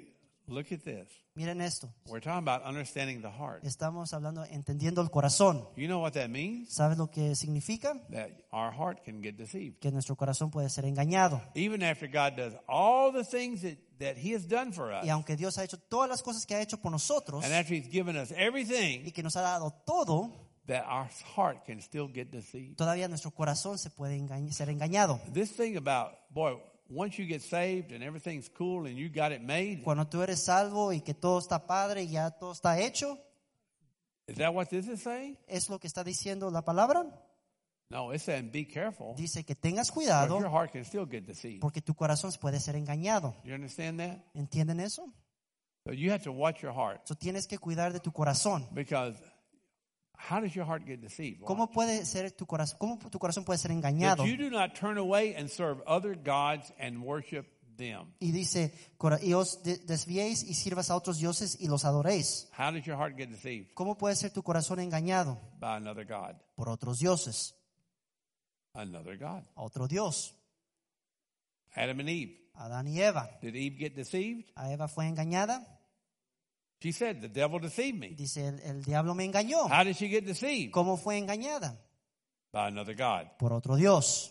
Look at this. Miren esto. We're talking about understanding the heart. Estamos hablando entendiendo el corazón. You know what that means? ¿Sabes lo que significa? That our heart can get deceived. Que nuestro corazón puede ser engañado. Even after God does all the things that, that He has done for us, Y aunque Dios ha hecho todas las cosas que ha hecho por nosotros and after He's given us y everything, que nos ha dado todo, that our heart can still get deceived. todavía nuestro corazón se puede engañ- ser engañado. This thing about, boy, once you get saved and everything's cool and you got it made, Cuando tú eres salvo y que todo está padre y ya todo está hecho, is that what this is saying? ¿es lo que está diciendo la palabra? No, it's saying be careful. Dice que tengas But cuidado your heart can still get deceived. porque tu corazón puede ser engañado. You understand that? ¿Entienden eso? So you have to watch your heart, So tienes que cuidar de tu corazón. because how does your heart get deceived? ¿Cómo puede ser tu corazón? ¿Cómo tu corazón puede ser engañado? That you do not turn away and serve other gods and worship them. Y dice, "Cora- y os de- desviéis y sirvas a otros dioses y los adoréis. How does your heart get deceived? ¿Cómo puede ser tu corazón engañado? By another god. Por otros dioses, Another god. a otro Dios. Adam and Eve. Adán y Eva. Did Eve get deceived? A Eva fue engañada. She said, the devil deceived me. Dice, el, el diablo me engañó. How did she get deceived? ¿Cómo fue engañada? By another god. Por otro Dios.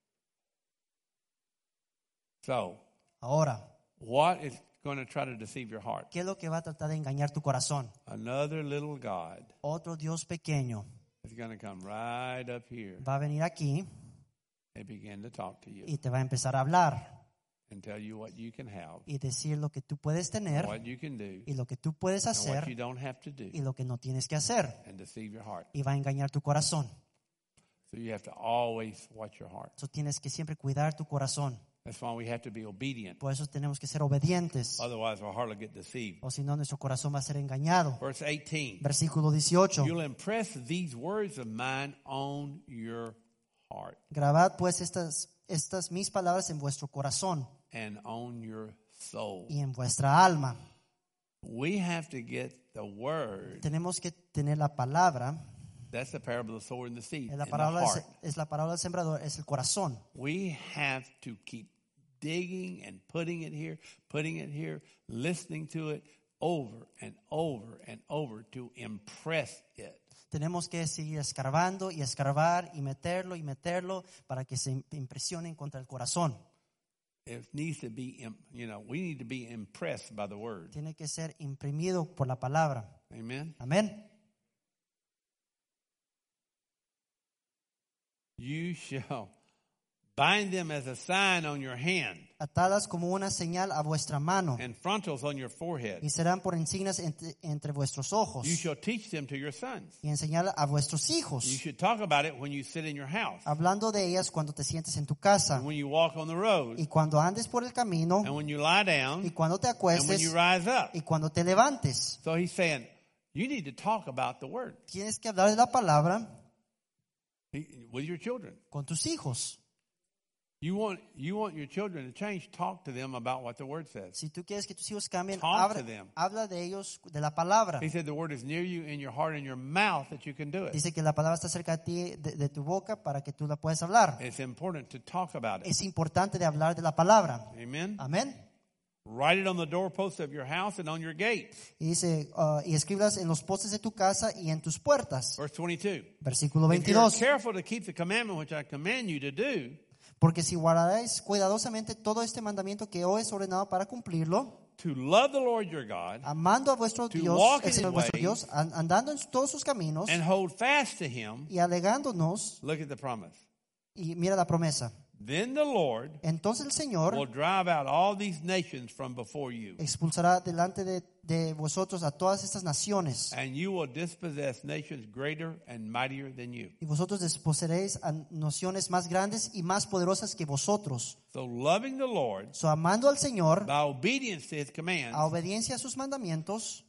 So, Ahora, what is going to try to deceive your heart? ¿qué es lo que va a tratar de engañar tu corazón? Another little god Otro Dios pequeño is going to come right up here va a venir aquí and begin to talk to you y te va a empezar a hablar and tell you what you can have, y decir lo que tú puedes tener what you can do, y lo que tú puedes and what you hacer don't have to do, y lo que no tienes que hacer. and deceive your heart. Y va a engañar tu corazón. So you have to always watch your heart. So tienes que siempre cuidar tu corazón. That's why we have to be obedient. Por eso tenemos que ser obedientes. Otherwise, our heart will get deceived. O si no, nuestro corazón va a ser engañado. Verse eighteen. Versículo dieciocho. You'll impress these words of mine on your heart Grabad pues estas, estas mis palabras en vuestro corazón and on your soul. y en vuestra alma. We have to get the word. Tenemos que tener la palabra. That's the parable of the sower and the seed. Es la In the palabra, heart. es la palabra del sembrador, es el corazón. We have to keep digging and putting it here, putting it here, listening to it over and over and over to impress it. Tenemos que seguir escarbando y escarbar y meterlo y meterlo para que se impresionen contra el corazón. It needs to be, im- you know, we need to be impressed by the word. Tiene que ser imprimido por la palabra. Amen. Amén. You shall bind them as a sign on your hand Atadas como una señal a vuestra mano and frontals on your forehead. y serán por insignias entre, entre vuestros ojos You shall teach them to your sons. y enseñar a vuestros You hijos, should talk about it when you sit in your house, hablando de ellas cuando te sientes en tu casa and when you walk on the road, y cuando andes por el camino and when you lie down, y cuando te and when acuestes you rise up. y cuando te levantes. So he's saying, you need to talk about the word Tienes que hablar de la palabra with your children. con tus hijos. You want you want your children to change. Talk to them about what the word says. Si tú quieres que tus hijos cambien, Talk habla, to them. habla de ellos, de la palabra. He said the word is near you, in your heart, in your mouth, that you can do it. Dice que la palabra está cerca de ti, de, de tu boca, para que tú la puedas hablar. It's important to talk about it. Es importante de hablar de la palabra. Amen. Amén. Write it on the doorposts of your house and on your gates. Y dice, uh, y escribas en los postes de tu casa y en tus puertas. Verse twenty-two. Versículo If you're veintidós. careful to keep the commandment which I command you to do, Porque si guardaréis cuidadosamente todo este mandamiento que hoy es ordenado para cumplirlo, to love the Lord your God amando a vuestro To Dios, walk el in Señor his vuestro ways, Dios, an- andando en todos sus caminos and hold fast to him, y alegándonos, look at the promise. y mira la promesa. Then the Lord Entonces el will Señor drive out all these nations from before you, expulsará delante de, de vosotros a todas estas naciones, and you will dispossess nations greater and mightier than you. y vosotros desposeeréis a naciones más grandes y más poderosas que vosotros. So loving the Lord So, amando al Señor, by obedience to his commands, a obediencia a sus mandamientos,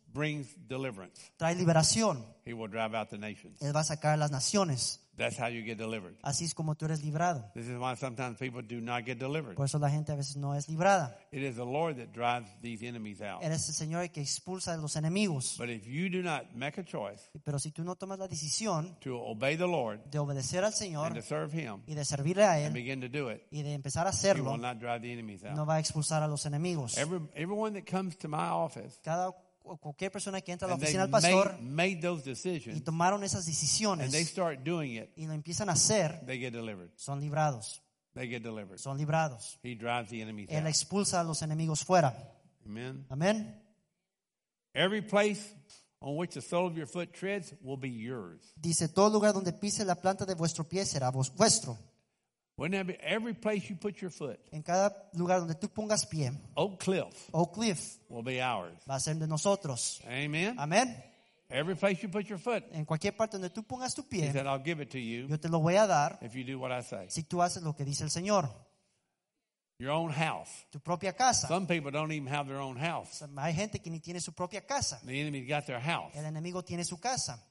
brings deliverance. trae liberación. He will drive out the nations. Él va a sacar a las naciones. That's how you get delivered. Así es como tú eres librado. This is why sometimes people do not get delivered. Por eso la gente a veces no es librada. It is the Lord that drives these enemies out. Eres el Señor el que expulsa a los enemigos. But if you do not make a choice Pero si tú no tomas la decisión to obey the Lord de obedecer al and Señor to serve Him y de servirle a and Él begin to do it, y de empezar a He hacerlo, will not drive the enemies no out. va a expulsar a los enemigos. Every, everyone that comes to my office Cada cualquier persona que entra a la and oficina they del pastor made, made those y decisions tomaron esas and they decisiones start doing it, y lo empiezan a hacer, they get delivered. son librados. They get delivered. Son librados. He drives the enemies Él out. expulsa a los enemigos fuera. Amen. Amén. Every place on which the sole of your foot treads will be yours. Dice, todo lugar donde pise la planta de vuestro pie será vos- vuestro. Wouldn't that be every place you put your foot? En cada lugar donde tú pongas pie, Oak Cliff Oak Cliff will be ours. va a ser de nosotros. Amen. Amén. Every place you put your foot, En cualquier parte donde tú pongas tu He pie, said, I'll give it to you yo te lo voy a dar if you do what I say. si tú haces lo que dice el Señor. Your own house. Tu propia casa. Some people don't even have their own house. Hay gente que ni tiene su propia casa. The enemy's got their house. El enemigo tiene su casa.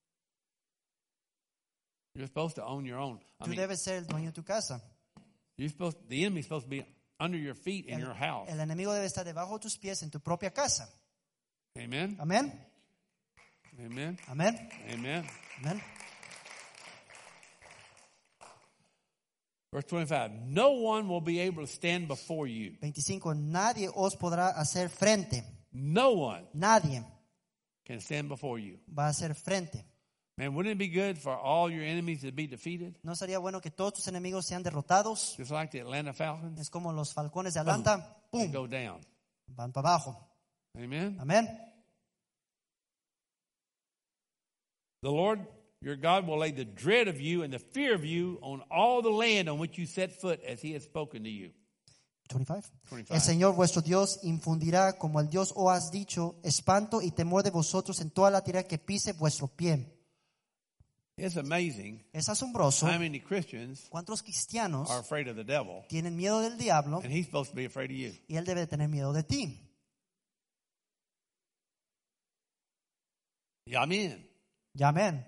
You're supposed to own your own. I Tú mean, debes ser el dueño de tu casa. you're supposed. The enemy's supposed to be under your feet in El, your house. el enemigo debe estar debajo de tus pies en tu propia casa. Amen. Amén. Amen. Amén. Amen. Amén. Verse twenty-five. No one will be able to stand before you. veinticinco. Nadie os podrá hacer frente. No one Nadie can stand before you. va a hacer frente. Man, wouldn't it be good for all your enemies to be defeated? ¿No sería bueno que todos tus enemigos sean derrotados? Just like the Atlanta Falcons. Es como los Falcones de Atlanta. They ¡Pum! go down. Van para abajo. Amen. Amén. The Lord your God will lay the dread of you and the fear of you on all the land on which you set foot, as He has spoken to you. veinticinco. twenty-five. El Señor vuestro Dios infundirá, como el Dios os has dicho, espanto y temor de vosotros en toda la tierra que pise vuestro pie. It's amazing Es asombroso how many Christians cuántos cristianos are afraid of the devil, tienen miedo del diablo and he's supposed to be afraid of you. y él debe de tener miedo de ti. Amen. Ya amén.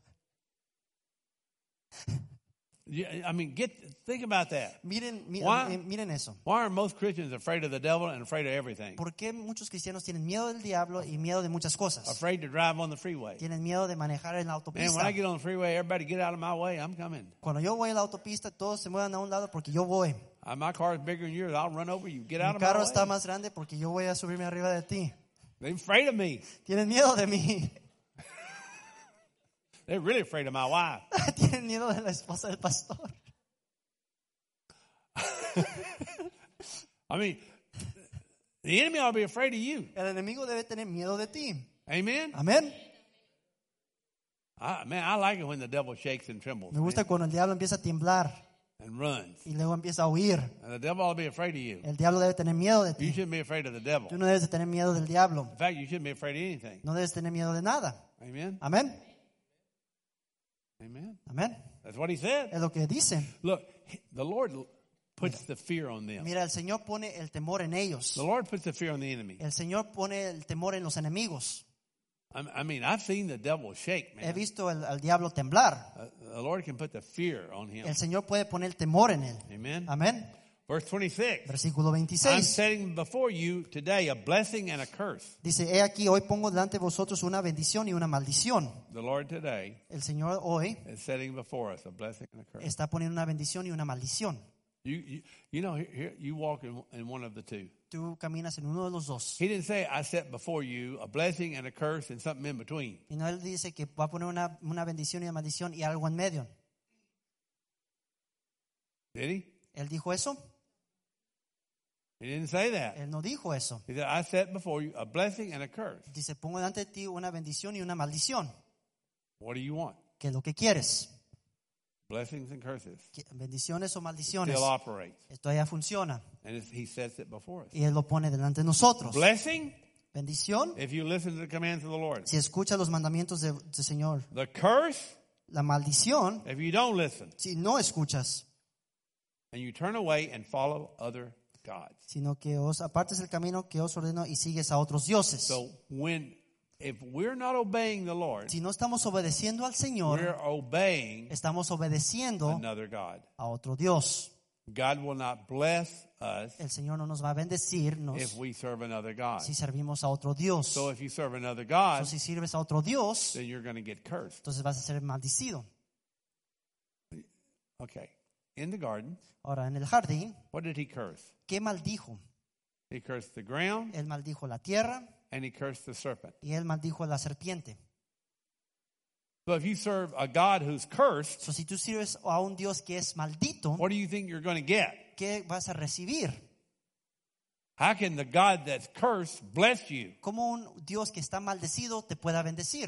Yeah, I mean, get think about that. Miren, mi- Why? eh, miren eso. Why are most Christians afraid of the devil and afraid of everything? ¿Por qué muchos cristianos tienen miedo del diablo y miedo de muchas cosas? Afraid to drive on the freeway. Tienen miedo de manejar en la Man, autopista. when I get on the freeway, everybody get out of my way. I'm coming. Cuando yo voy a la autopista, todos se muevan a un lado porque yo voy. Uh, my car is bigger than yours. I'll run over you. Get out Mi of my carro way. está más grande porque yo voy a subirme arriba de ti. They're afraid of me. Tienen miedo de mí. They're really afraid of my wife. Tienen miedo de la esposa del pastor. I mean, the enemy ought to be afraid of you. El enemigo debe tener miedo de ti. Amen? Amén. I, man, I like it when the devil shakes and trembles, Me gusta man, cuando el diablo empieza a temblar and runs. y luego empieza a huir. And the devil ought to be afraid of you. El diablo debe tener miedo de You ti. shouldn't be afraid of the devil. Tú no debes de tener miedo del diablo. In fact, you shouldn't be afraid of anything. No debes tener miedo de nada. Amen? Amén. Amen. Amén. That's what he said. Es lo que dice. Look, the Lord puts the fear on them. Mira, el Señor pone el temor en ellos. The Lord puts the fear on the enemy. El Señor pone el temor en los enemigos. I I mean, I've seen the devil shake, He man. visto al, al diablo temblar. Uh, the Lord can put the fear on him. El Señor puede poner el temor en él. Amen. Amén. Verse twenty-six. Versículo I'm veintiséis. setting before you today a blessing and a curse. Dice, he aquí, hoy pongo delante de vosotros una bendición y una maldición. The Lord today El Señor hoy is setting before us a blessing and a curse. está poniendo una bendición y una maldición. You, you, you know, here, here you walk in, in one of the two. Tú caminas en uno de los dos. He didn't say, I set before you a blessing and a curse and something in between. Y no él dice que va a poner una, una bendición y una maldición y algo en medio. Did he? ¿Él dijo eso? He didn't say that. Él no dijo eso. He said, I set before you a blessing and a curse. Dice, pongo delante de ti una bendición y una maldición. What do you want? ¿Qué es lo que quieres? Blessings and curses. ¿Qué- ¿Bendiciones o maldiciones? Still operates. Esto ya funciona. And it's, he sets it before us. Y Él lo pone delante de nosotros. Blessing, Bendición, if you listen to the commands of the Lord. si escuchas los mandamientos del del Señor. The curse, La maldición, if you don't listen si no escuchas, and you turn away and follow other gods. sino que os apartes el camino que os ordeno y sigues a otros dioses. So when if we're not obeying the Lord, Si no estamos obedeciendo al we're Señor, obeying estamos obedeciendo another God. a otro Dios. God will not bless us El Señor no nos va a bendecirnos if we serve another God. si servimos a otro Dios. So if you serve another God, So, si sirves a otro Dios, then you're going to get cursed. entonces vas a ser maldecido. Okay. In the garden, Ahora, en el jardín, what did he curse? ¿qué maldijo? He cursed the ground Él maldijo la tierra and he cursed the serpent. y él maldijo la serpiente. So if you serve a God who's cursed, So, si tú sirves a un Dios que es maldito, what do you think you're going to get? ¿qué vas a recibir? How can the God that's cursed bless you? ¿Cómo un Dios que está maldecido te pueda bendecir?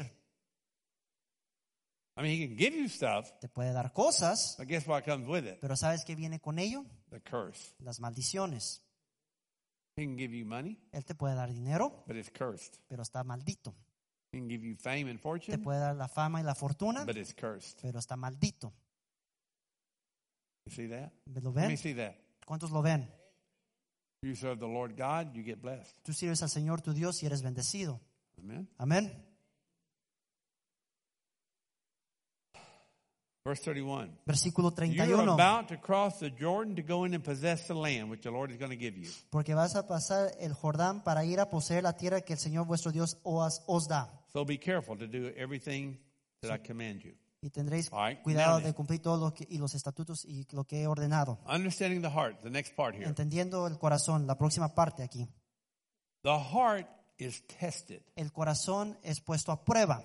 I mean, he can give you stuff, Te puede dar cosas, but guess what comes with it? pero ¿sabes qué viene con ello? The curse. Las maldiciones. He can give you money, Él te puede dar dinero, but it's cursed. pero está maldito. He can give you fame and Te fortune, puede dar la fama y la fortuna, but it's cursed. pero está maldito. You see that? ¿Lo Let me ven? see that. ¿Cuántos lo ven? You serve the Lord God, you get blessed. Tú sirves al Señor tu Dios y eres bendecido. Amen. Amén. Verse thirty-one. Versículo treinta y You're uno. about to cross the Jordan to go in and possess the land which the Lord is going to give you. Porque vas a pasar el Jordán para ir a poseer la tierra que el Señor vuestro Dios os, os da. So be careful to do everything that I command you. Y tendréis All right, cuidado now then. de cumplir todo lo que, y los estatutos y lo que he ordenado. Understanding the heart, the next part here. Entendiendo el corazón, la próxima parte aquí. The heart is tested. El corazón es puesto a prueba.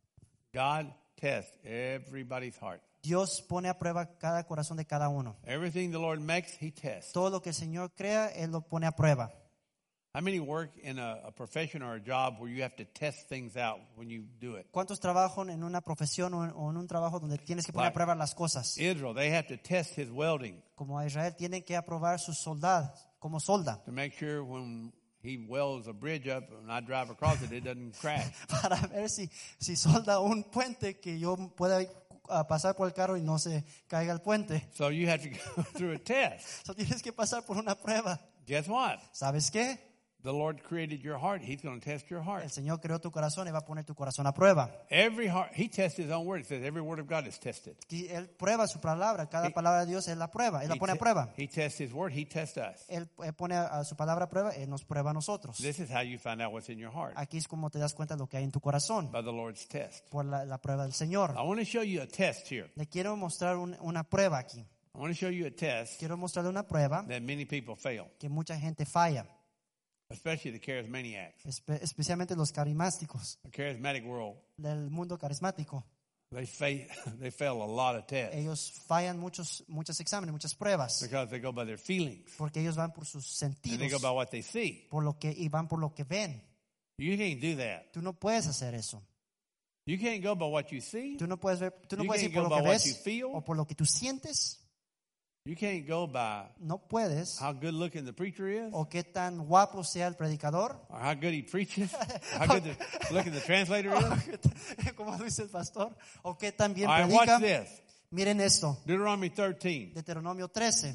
God tests everybody's heart. Dios pone a prueba cada corazón de cada uno. Everything the Lord makes, He tests. Todo lo que el Señor crea, Él lo pone a prueba. How many work in a, a profession or a job where you have to test things out when you do it? ¿Cuántos trabajan en una profesión o en, o en un trabajo donde tienes que poner a prueba las cosas? Israel, they have to test his welding Como a Israel tienen que aprobar sus soldados, como solda, to make sure when he welds a bridge up and I drive across it, it doesn't crash. para ver si, si solda un puente que yo pueda uh, pasar por el carro y no se caiga el puente. So you have to go through a test. So, tienes que pasar por una prueba. Guess what? ¿Sabes qué? The Lord created your heart. He's going to test your heart. El Señor creó tu corazón y va a poner tu corazón a prueba. Every heart, He tests His own word. It says every word of God is tested. Y Él prueba su palabra, cada He- palabra de Dios Él la prueba, Él la He, pone a te- prueba. he tests His word. He tests us. Él, él pone a su palabra a prueba, Él nos prueba a nosotros. This is how you find out what's in your heart, Aquí es como te das cuenta de lo que hay en tu corazón, by the Lord's test. por la, la prueba del Señor. I want to show you a test here. Le quiero mostrar un- una prueba aquí. I want to show you a test Quiero mostrarle una prueba that many people fail, que mucha gente falla, especially the charismaniacs. espe- especialmente los carismáticos, The charismatic world, del mundo carismático. they fail, they fail a lot of tests Ellos fallan muchos, muchos exámenes, muchas pruebas, because they go by their feelings porque ellos van por sus and they go sentidos, by what they see. por lo que, y van por lo que ven. You can't do that. Tú no puedes hacer eso. You can't go by what you see. Tú no puedes ver, tú no You puedes can't ir por go lo que by what you ves feel. o por lo que tú sientes. You can't go by No puedes. how good looking the preacher is, O qué tan guapo sea el predicador. or how good he preaches, or how good the, looking the translator is. Como dice el pastor. O qué tan bien All right, watch predica. this. Miren esto. Deuteronomy thirteen. Deuteronomio trece.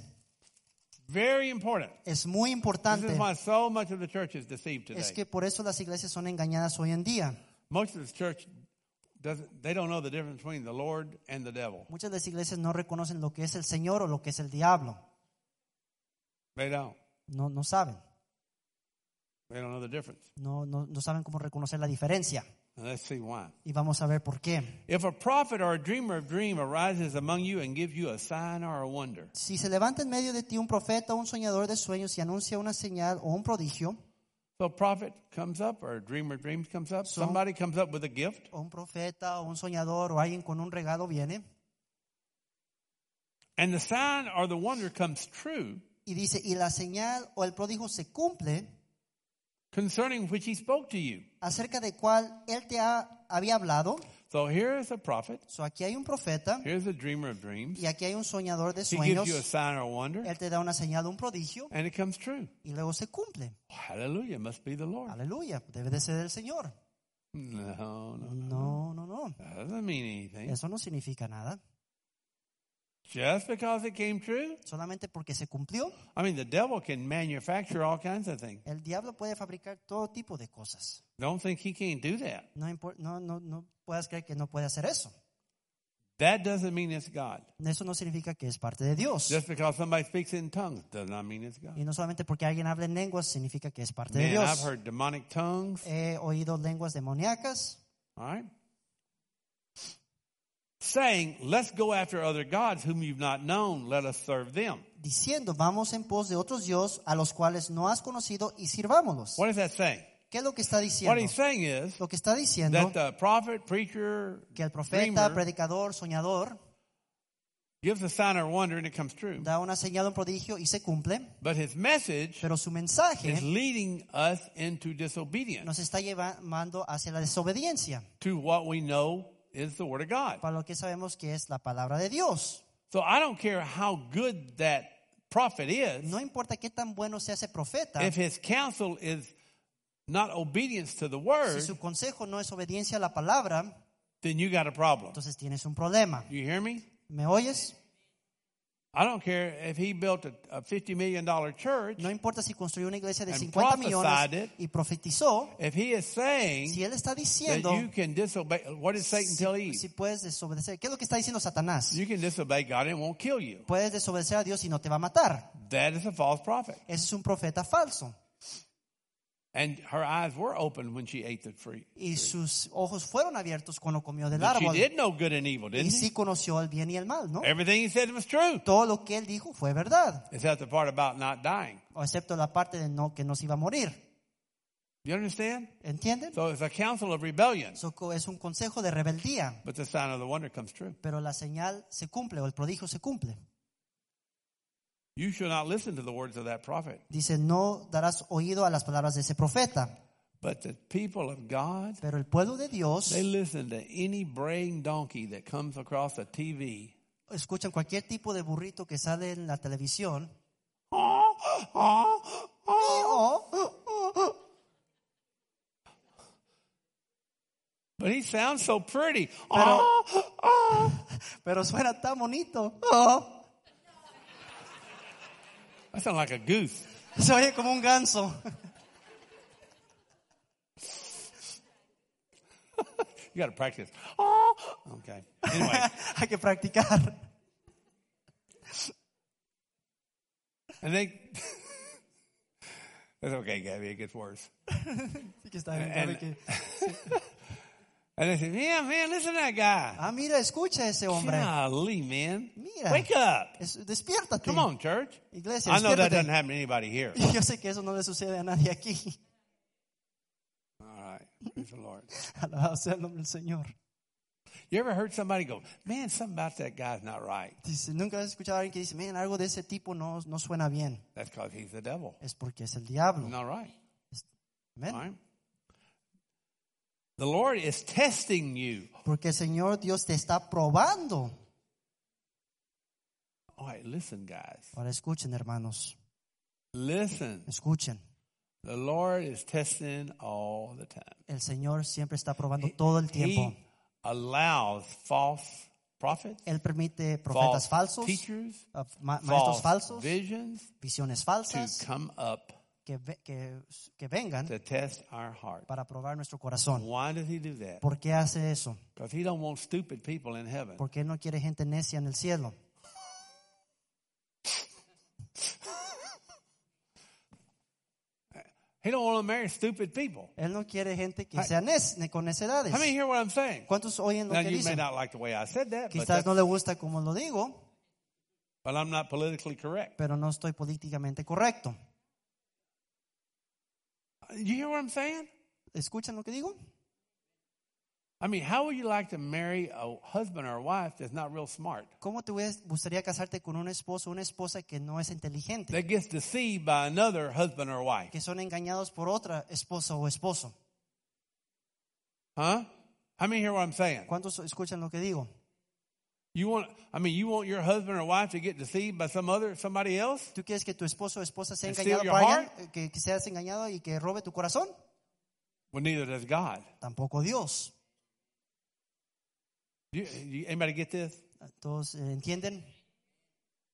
Very important. Es muy This importante. is why so much of the church is deceived Es today. que por eso las iglesias son engañadas hoy en día. Most of the church doesn't. They don't know the difference between the Lord and the devil. Muchas de las iglesias no reconocen lo que es el Señor o lo que es el diablo. They don't. No, no saben. They don't know the difference. No, no, no saben cómo reconocer la diferencia. And let's see why. Y vamos a ver por qué. If a prophet or a dreamer of dream arises among you and gives you a sign or a wonder, Si se levanta en medio de ti un profeta o un soñador de sueños y anuncia una señal o un prodigio, so a prophet comes up or a dreamer of dreams comes up, So- somebody comes up with a gift, o un profeta o un soñador o alguien con un regalo viene and the sign or the wonder comes true, y dice, y la señal o el prodigio se cumple, concerning which he spoke to you. acerca de cual él te ha, había hablado. So here is a prophet, So, aquí hay un profeta here's a dreamer of dreams. y aquí hay un soñador de He sueños. gives you a sign or a wonder, Él te da una señal, un prodigio and it comes true. y luego se cumple. Hallelujah, must be the Lord. Aleluya, debe de ser el Señor. No, no, No, no, no. that doesn't mean anything. Eso no significa nada. Just because it came true? Solamente porque se cumplió. I mean, the devil can manufacture all kinds of things. El diablo puede fabricar todo tipo de cosas. Don't think he can't do that. No, impor- no, no, no puedas creer que no puede hacer eso. That doesn't mean it's God. Eso no significa que es parte de Dios. Just because somebody speaks in tongues does not mean it's God. Y no solamente porque alguien habla en lenguas significa que es parte de Man, Dios. I've heard demonic tongues. He oído lenguas demoníacas All right. Saying, let's go after other gods whom you've not known. Let us serve them. diciendo, vamos en pos de otros dioses a los cuales no has conocido y sirvámoslos. What is that saying? ¿Qué es lo que está What diciendo? he's saying is Lo que está diciendo that the prophet, preacher, que el profeta, dreamer predicador, soñador gives a sign or wonder and it comes true. da una señal, un prodigio y se cumple, But his message pero su is mensaje leading us into disobedience nos está llevando hacia la desobediencia to what we know is the word of God. para lo que sabemos que es la palabra de Dios. So I don't care how good that prophet is. No importa qué tan bueno sea ese profeta, If his counsel is not obedience to the si word, su consejo no es obediencia a la palabra, then you got a problem. entonces tienes un problema. You hear me? ¿Me oyes? I don't care if he built a, a fifty million dollars church. No importa si construyó una iglesia de And cincuenta prophesied millones it. y profetizó, If he is saying si él está that diciendo, you can disobey, what did Satan tell Eve? si puedes desobedecer, ¿qué es lo que está diciendo Satanás? You can disobey God and it won't kill you. Puedes desobedecer a Dios y no te va a matar. That is a false prophet. Ese es un profeta falso. And her eyes were opened when she ate the fruit. Y sus ojos fueron abiertos cuando comió del But she árbol. did know good and evil, Y didn't sí she? conoció el bien y el mal, ¿no? Everything he said was true. Todo lo que él dijo fue verdad, Except the part about not dying. excepto la parte de no, que no se iba a morir. You understand? ¿Entienden? So it's a counsel of rebellion. Eso es un consejo de rebeldía, But the sign of the wonder comes true. pero la señal se cumple o el prodigio se cumple. You shall not listen to the words of that prophet. Dice, no darás oído a las palabras de ese profeta. But the people of God, Pero el pueblo de Dios they listen to any braying donkey that comes across a T V. escuchan cualquier tipo de burrito que sale en la televisión. But he sounds so pretty. Pero, pero suena tan bonito. Oh, That sounds like a goose. se oye como un ganso. You got to practice. Okay. Anyway, Hay que practicar. and they. It's okay, Gabby. It gets worse. Sí que está bien, And- sabe que- And they say, "Yeah, man, listen to that guy. Ah, mira, escucha a ese hombre. Golly, man. Mira. Wake up. Es- despiértate. Come on, church. Iglesia, I know that despiértate. doesn't happen to anybody here. Y yo sé que eso no le sucede a nadie aquí. All right. Praise the Lord. Alabado sea el nombre del Señor. You ever heard somebody go, man, something about that guy's not right? Dice, nunca has escuchado a alguien que dice, "Man, algo de ese tipo no, no suena bien." That's because he's the devil. Es porque es el diablo. Not right. Amén. All right. The Lord is testing you. Porque el Señor Dios te está probando. All right, listen, guys. Ahora escuchen, hermanos. Listen. Escuchen. The Lord is testing all the time. El Señor siempre está probando todo el tiempo. He allows false prophets, Él permite profetas false falsos, teachers, uh, ma- maestros false falsos, visions visiones to falsas come up que, ve- que, que vengan to test our heart. para probar nuestro corazón. Why does he do that? ¿Por qué hace eso? Because he don't want stupid people in heaven. Porque Él no quiere gente necia en el cielo. He don't want to marry stupid people. Él no quiere gente que sea nec- con necedades. How many hear what I'm saying? ¿Cuántos oyen lo Now que you may dicen? not like the way I said that, but, Quizás that's, no le gusta como lo digo, but I'm not politically correct. pero no estoy políticamente correcto. You hear what I'm saying? ¿Escuchan lo que digo? I mean, how would you like to marry a husband or a wife that's not real smart? ¿Cómo te hubies- gustaría casarte con un esposo o una esposa que no es inteligente? That gets deceived by another husband or wife? Que son engañados por otra esposa o esposo. Huh? How many hear what I'm saying? ¿Cuántos escuchan lo que digo? You want, I mean, you want your husband or wife to get deceived by some other, somebody else? ¿Tú quieres que tu esposo o esposa sea And engañado steal por your alguien? eh, Que, que seas engañado y que robe tu corazón? Well, neither does God. Tampoco Dios. You, you, anybody get this? ¿Todos eh, entienden?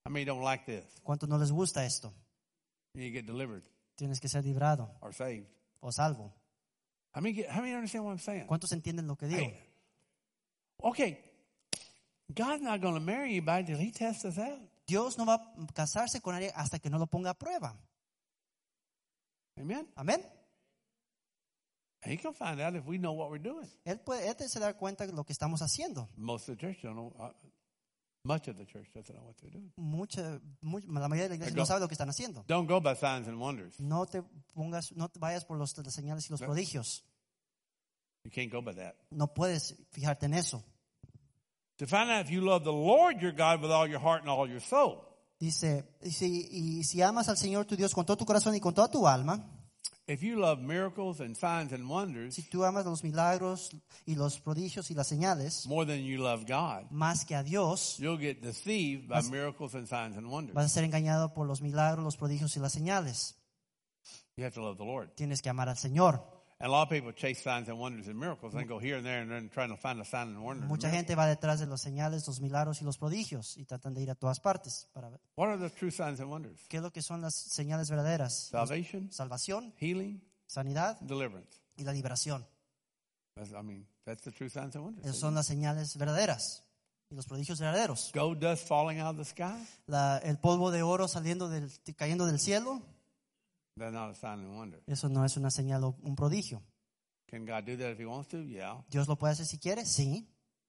How many don't like this? ¿Cuántos no les gusta esto? You get delivered Tienes que ser librado or saved. o salvo. How many, get, how many understand what I'm saying? ¿Cuántos entienden lo que digo? Hey, okay, God's not going to marry anybody till He tests us out. Dios no va a casarse con nadie hasta que no lo ponga a prueba. Amen? Amén. He can find out if we know what we're doing. Él puede, él se da cuenta de lo que estamos haciendo. Most of the church don't know. Uh, much of the church doesn't know what they're doing. Mucha, mucha, la mayoría de la iglesia Go- no sabe lo que están haciendo. Don't go by signs and wonders. No te pongas, no te vayas por los, las señales y los No. prodigios. You can't go by that. No puedes fijarte en eso. To find out if you love the Lord your God with all your heart and all your soul. Dice, y si, y si amas al Señor tu Dios con todo tu corazón y con toda tu alma, If you love miracles and signs and wonders si tú amas los milagros y los prodigios y las señales more than you love God, más que a Dios, you'll get deceived by Vas- miracles and signs and wonders. vas a ser engañado por los milagros, los prodigios y las señales. You have to love the Lord. Tienes que amar al Señor. And a lot of people chase signs and wonders and miracles and go here and there and then trying to find a sign and wonder. and Mucha miracle. gente va detrás de las señales, los milagros y los prodigios y tratan de ir a todas partes para ver What are the true signs and wonders? qué es lo que son las señales verdaderas. Salvation, Salvación, healing, sanidad deliverance. y la liberación. That's, I mean, that's the true signs and wonders. Esas son las señales verdaderas y los prodigios verdaderos. Gold dust falling out of the sky, La- el polvo de oro saliendo del, cayendo del cielo, that's not a sign and wonder. eso no es una señal o un prodigio. Can God do that if He wants to? Yeah. ¿Dios lo puede hacer si quiere? Sí,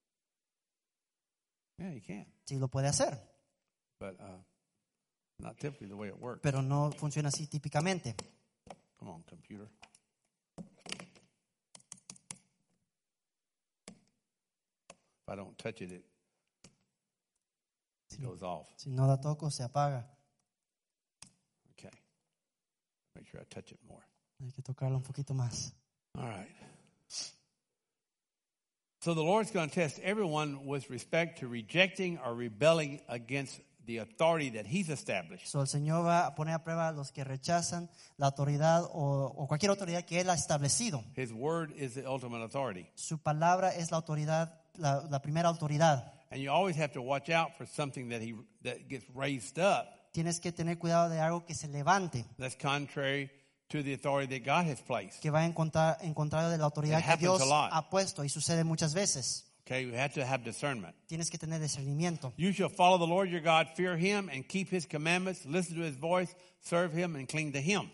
Yeah, He can. sí lo puede hacer, But uh, not typically the way it works. pero no funciona así típicamente. Come on, computer. If I don't touch it, it Sí. goes off. Si no da toco, se apaga. Okay. Make sure I touch it more. Hay que tocarlo un poquito más. All right. So the Lord's going to test everyone with respect to rejecting or rebelling against the authority that He's established. So, el Señor va a poner a prueba a los que rechazan la autoridad o, o cualquier autoridad que Él ha establecido. His word is the ultimate authority. Su palabra es la autoridad, la, la primera autoridad. And you always have to watch out for something that he that gets raised up Tienes que tener cuidado de algo que se levante, that's contrary to the authority that God has placed. que va en contra, en contrario de la autoridad It que Dios happens a lot. ha puesto y sucede muchas veces. Okay, you have to have discernment. Tienes que tener discernimiento. You shall follow the Lord your God, fear Him, and keep His commandments, listen to His voice, serve Him, and cling to Him.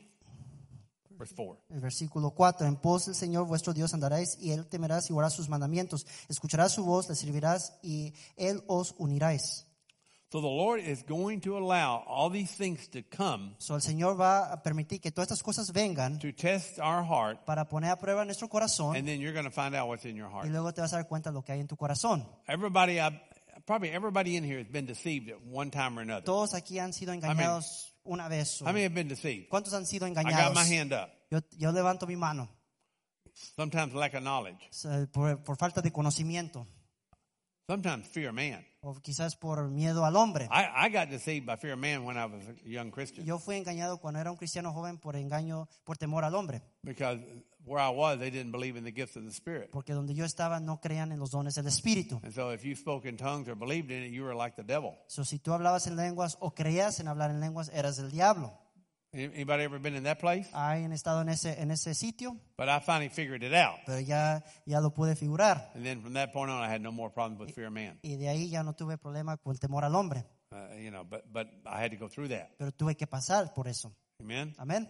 Verse four. El versículo cuatro, en pos del Señor vuestro Dios andaréis y Él temerás y guardarás sus mandamientos. Escucharás su voz, le servirás y Él os uniráis. So the Lord is going to allow all these things to come So, el Señor va a permitir que todas estas cosas vengan to test our heart, para poner a prueba nuestro corazón and then you're going to find out what's in your heart. y luego te vas a dar cuenta de lo que hay en tu corazón. Everybody, I, probably everybody in here has been deceived at one time or another. Todos aquí han sido engañados una vez. o- How many have been deceived? ¿Cuántos han sido I got engañados? my hand up. Yo, yo levanto mi mano. Sometimes lack of knowledge. O sea, por, por falta de conocimiento Sometimes fear of man. o quizás por miedo al hombre. I, I got deceived by fear of man when I was a young Christian. Yo fui engañado cuando era un cristiano joven por engaño, por temor al hombre, Because where I was, they didn't believe in the gifts of the Spirit. porque donde yo estaba no creían en los dones del Espíritu. And so if you spoke in tongues or believed in it, you were like the devil. So, si tú hablabas en lenguas o creías en hablar en lenguas, eras del diablo. Anybody ever been in that place? ¿Han estado en ese, en ese sitio? But I finally figured it out. Pero ya, ya lo pude figurar. And then from that point on, I had no more problems with fear of man. Y de ahí ya no tuve problema con el temor al hombre. Uh, you know, but, but I had to go through that. Pero tuve que pasar por eso. Amen? Amén.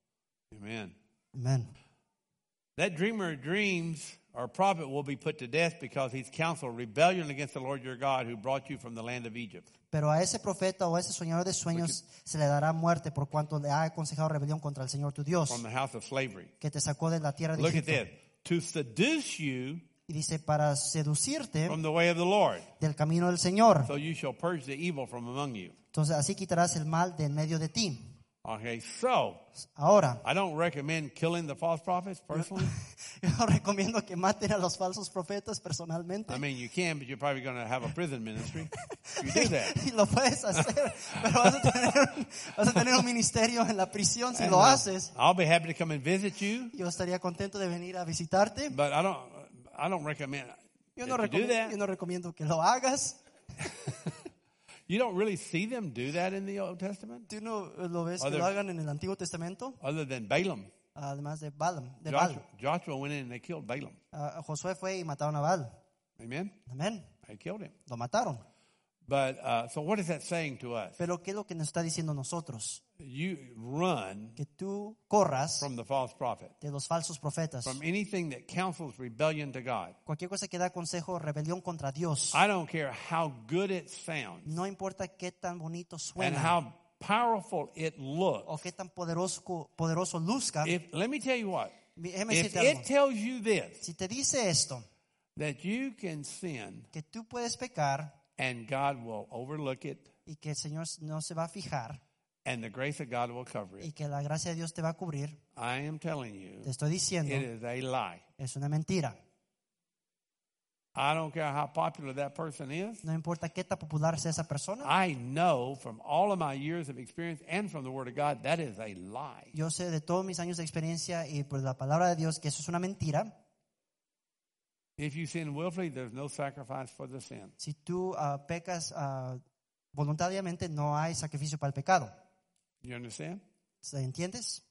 Amen. Amén. That dreamer of dreams or prophet will be put to death because he's counseled rebellion against the Lord your God who brought you from the land of Egypt. Pero a ese profeta o a ese soñador de sueños se le dará muerte por cuanto le ha aconsejado rebelión contra el Señor tu Dios, From the house of slavery. que te sacó de la tierra de Look at Egipto. this. To seduce you Y dice, para seducirte from the way of the Lord. del camino del Señor. So you shall purge the evil from among you. Entonces así quitarás el mal de en medio de ti. Okay, so Ahora, I don't recommend killing the false prophets personally. yo no recomiendo que maten a los falsos profetas personalmente. I mean, you can, but you're probably going to have a prison ministry if you do that. Y lo puedes hacer, pero vas a, tener, un- vas a tener un ministerio en la prisión si And, lo uh, haces. I'll be happy to come and visit you, Yo estaría contento de venir a visitarte. but I don't. I don't recommend. Yo If no, you do recomiendo, that, yo no recomiendo que lo hagas. You don't really see them do that in the Old Testament, ¿Tú no lo ves que Other- lo hagan en el Antiguo Testamento? other than Balaam. Además de Balaam, de Joshua, Baal. Joshua went in and they killed Balaam. Ah, Josué fue y mataron a Baal. Amen. Amén. They killed him. Lo mataron. But uh, so what is that saying to us? Pero ¿qué es lo que nos está diciendo nosotros? You run Que tú corras from the false prophet, de los falsos profetas. from anything that counsels rebellion to God. Cualquier cosa que da consejo, rebelión contra Dios. I don't care how good it sounds No importa qué tan bonito and suena how powerful it o looks. qué tan poderoso, poderoso luzca. If, let me tell you what. Déjeme If decirte algo. it tells you this, Si te dice esto, that you can sin que tú puedes pecar and God will overlook it y que el Señor no se va a fijar and the grace of God will cover y it, que la gracia de Dios te va a cubrir, I am telling you, te estoy diciendo, it is a lie. es una mentira. I don't care how popular that person is. No importa qué tan popular sea esa persona. I know from all of my years of experience and from the Word of God, that is a lie. Yo sé de todos mis años de experiencia y por la palabra de Dios que eso es una mentira. If you sin willfully, there's no sacrifice for the sin. Si tú ah, pecas ah, voluntariamente, no hay sacrificio para el pecado. You understand? ¿Se entiendes?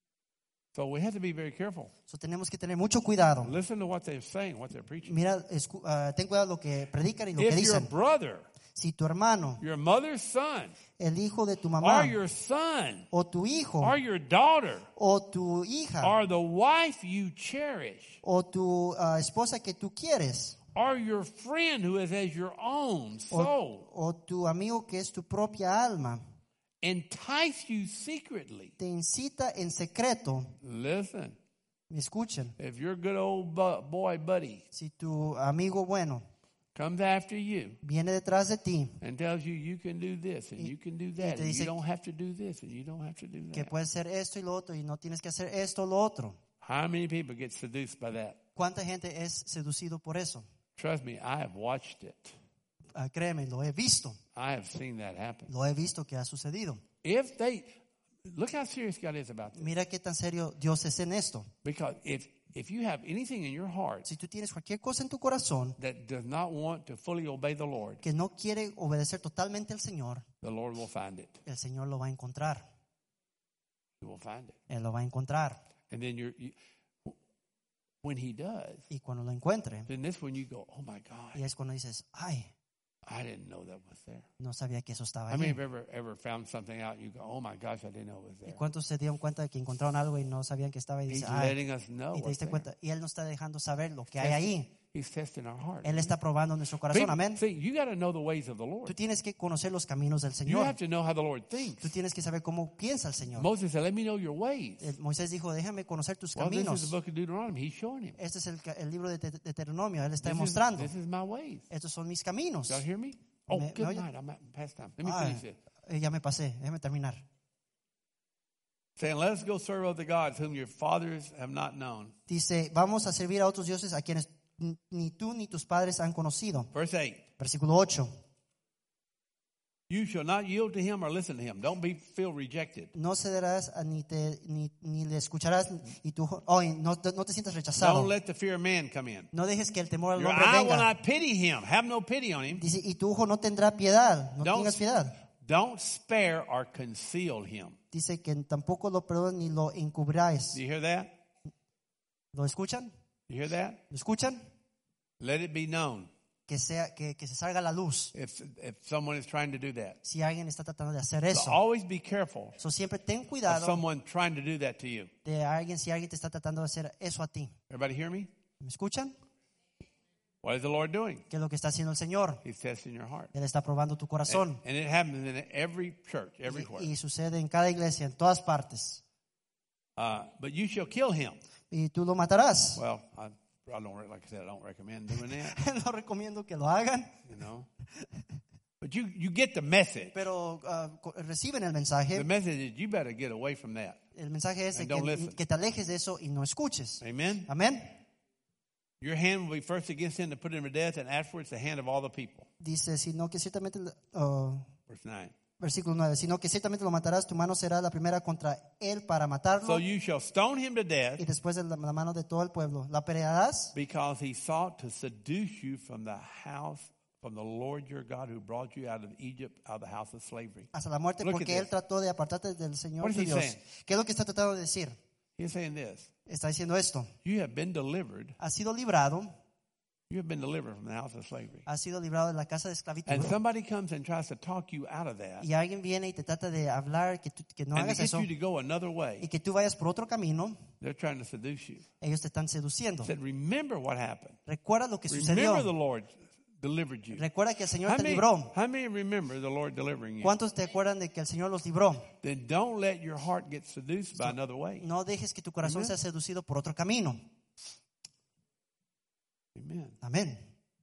So we have to be very careful. So, tenemos que tener mucho cuidado. Listen to what they're saying, what they're preaching. Mira, escu- ah, ten cuidado lo que predican y lo que If your dicen. brother, Si tu hermano, your mother's son, el hijo de tu or mamá, your son, o tu hijo, or your daughter, o tu hija, or the wife you cherish, o tu ah, esposa que tú quieres, or your friend who is as your own o, soul, o tu amigo que es tu propia alma, entice you secretly. te incita en secreto. Listen, Me escuchen. if your good old bu- boy buddy Si tu amigo bueno comes after you viene detrás de ti, and tells you you can do this and Y- you can do y that te and dice you don't have to do this and you don't have to do que that. puedes hacer esto y lo otro y no tienes que hacer esto o lo otro. How many people get seduced by that? ¿Cuánta gente es seducido por eso? Trust me, I have watched it. Ah, créeme, lo he visto. I have seen that happen. Lo he visto que ha sucedido. If they, look how serious God is about this. Mira qué tan serio Dios es en esto. Because if, if you have anything in your heart Si tú tienes cualquier cosa en tu corazón that does not want to fully obey the Lord, que no quiere obedecer totalmente al Señor, the Lord will find it. el Señor lo va a encontrar. He will find it. Él lo va a encontrar. And then you're, you, when He does, Y cuando lo encuentre, then this when you go, oh my God, y es cuando dices, ay, I didn't know that was there. no sabía que eso estaba How many ahí. have ever, ever found something out and you go, oh my gosh, I didn't know it was ¿Y there? cuántos se dieron cuenta de que encontraron algo y no sabían que estaba ahí? Y He's dice, ay, letting us know y te what's diste there. cuenta. Y Él nos está dejando saber lo que hay ahí. He's testing our heart. Él está probando nuestro corazón. People- Amén. See, you got to know the ways of the Tú Lord. tienes que conocer los caminos del You Señor. have to know how the Lord thinks. Tú tienes que saber cómo piensa el Señor. Moses said, let me know your ways. El- Moisés dijo, déjame conocer tus Well, this is the caminos. book of Deuteronomy. He's showing him. Este es el, ca- el libro de Te- Deuteronomio. Él está This is, demostrando. this is my ways. Estos son mis caminos. Y'all hear me? Oh, Me- me good oye? night. I'm at past time. Let me Ay, finish this. eh, ya me pasé. Déjame terminar. Saying, let us go serve other gods whom your fathers have not known. Dice, vamos a servir a otros dioses a quienes n- ni tú ni tus padres han conocido. Verse eight. Versículo ocho. You shall not yield to him or listen to him. Don't be feel rejected. No cederás a ni, te, ni, ni le escucharás y tú, oh, y no, no te sientas rechazado. Don't let the fear of man come in. No dejes que el temor al Your hombre eye will venga. not pity him. Have no pity on him. Dice, y tu ojo no tendrá piedad. No Don't- tengas piedad. Don't spare or conceal him. Dice que tampoco lo perdonen ni lo encubráis. Do you hear that? ¿Lo escuchan? You hear that? ¿Lo escuchan? Let it be known Que, sea, que, que se salga a la luz if if someone is trying to do that. si alguien está tratando de hacer So eso. always be careful So, siempre ten of cuidado someone trying to do that to you. de alguien si alguien te está tratando de hacer eso a ti. Everybody hear me? ¿Me escuchan? What is the Lord doing? ¿Qué es lo que está haciendo el Señor? He's testing your heart. Él está probando tu corazón. And, and it happens in every church, everywhere. Y, y sucede en cada iglesia, en todas partes. Uh, but you shall kill him. Y tú lo matarás. Well, I, I don't, re- like I said, I don't recommend doing that, No recomiendo que lo hagan, you know. But you, you get the message. pero ah, co- reciben el The mensaje. message is you better get away from that. El mensaje es de And don't que, listen. que te alejes de eso y no escuches. Amen? Amén. Your hand will be first against him to put him to death, and afterwards the hand of all the people. Dice, sino que ciertamente, ah, Verse nine. versículo nueve, sino que ciertamente lo matarás, tu mano será la primera contra él para matarlo, So you shall stone him to death y después de la, la mano de todo el pueblo. La pelearás because he sought to seduce you from the house, from the Lord your God who brought you out of Egypt, out of the house of slavery. Hasta la muerte, Look at porque this. él trató de apartarte del Señor What is tu he Dios. saying? ¿Qué es lo que está tratando de decir? He's saying this. Está diciendo esto. You have been delivered. Has sido librado, You have been delivered from the house of slavery. has sido librado de la casa de esclavitud. And somebody comes and tries to talk you out of that Y alguien viene y te trata de hablar que, tú- que no and to hagas get eso you to go another y way. que tú vayas por otro camino. They're trying to seduce you. Ellos te están seduciendo. Said, remember what happened. Recuerda lo que Remember the sucedió. Lord delivered you. Recuerda que el Señor How te many, libró. how many remember the Lord delivering you? ¿Cuántos te acuerdan de que el Señor los libró? Then don't let your heart get seduced by another way. No dejes que tu corazón sea seducido por otro camino. Amen. Amén.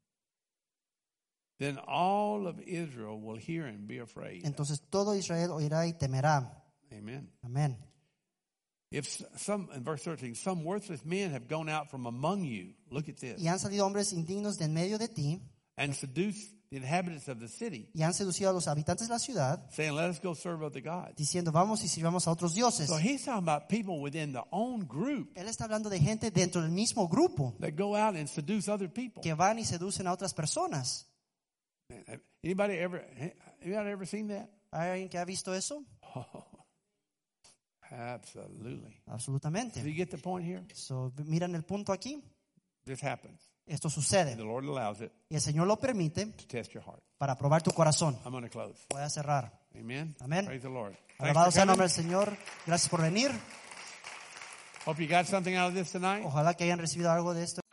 Then all of Israel will hear and be afraid. Entonces todo Israel oirá y temerá. Amen. Amén. If some, in verse thirteen, some worthless men have gone out from among you, look at this, Y han salido hombres indignos de en medio de ti and seduced the inhabitants of the city, y han seducido a los habitantes de la ciudad, saying, let us go serve other gods. diciendo, vamos y sirvamos a otros dioses. So he's talking about people within the own group Él está hablando de gente dentro del mismo grupo that go out and seduce other people. que van y seducen a otras personas. Anybody ever, anybody ever seen that? ¿Hay alguien que ha visto eso? Oh, absolutely. Do you Absolutamente. get the point here? So, miran el punto aquí. This happens. Esto And the sucede. Lord allows it Y el Señor lo permite to test your heart. para probar tu corazón. I'm going to close. Voy a cerrar. Amen. Amén. Praise the Lord. Thanks Alabado for sea el coming. nombre del Señor. Gracias por venir. Hope you got something out of this tonight. Ojalá que hayan recibido algo de esto.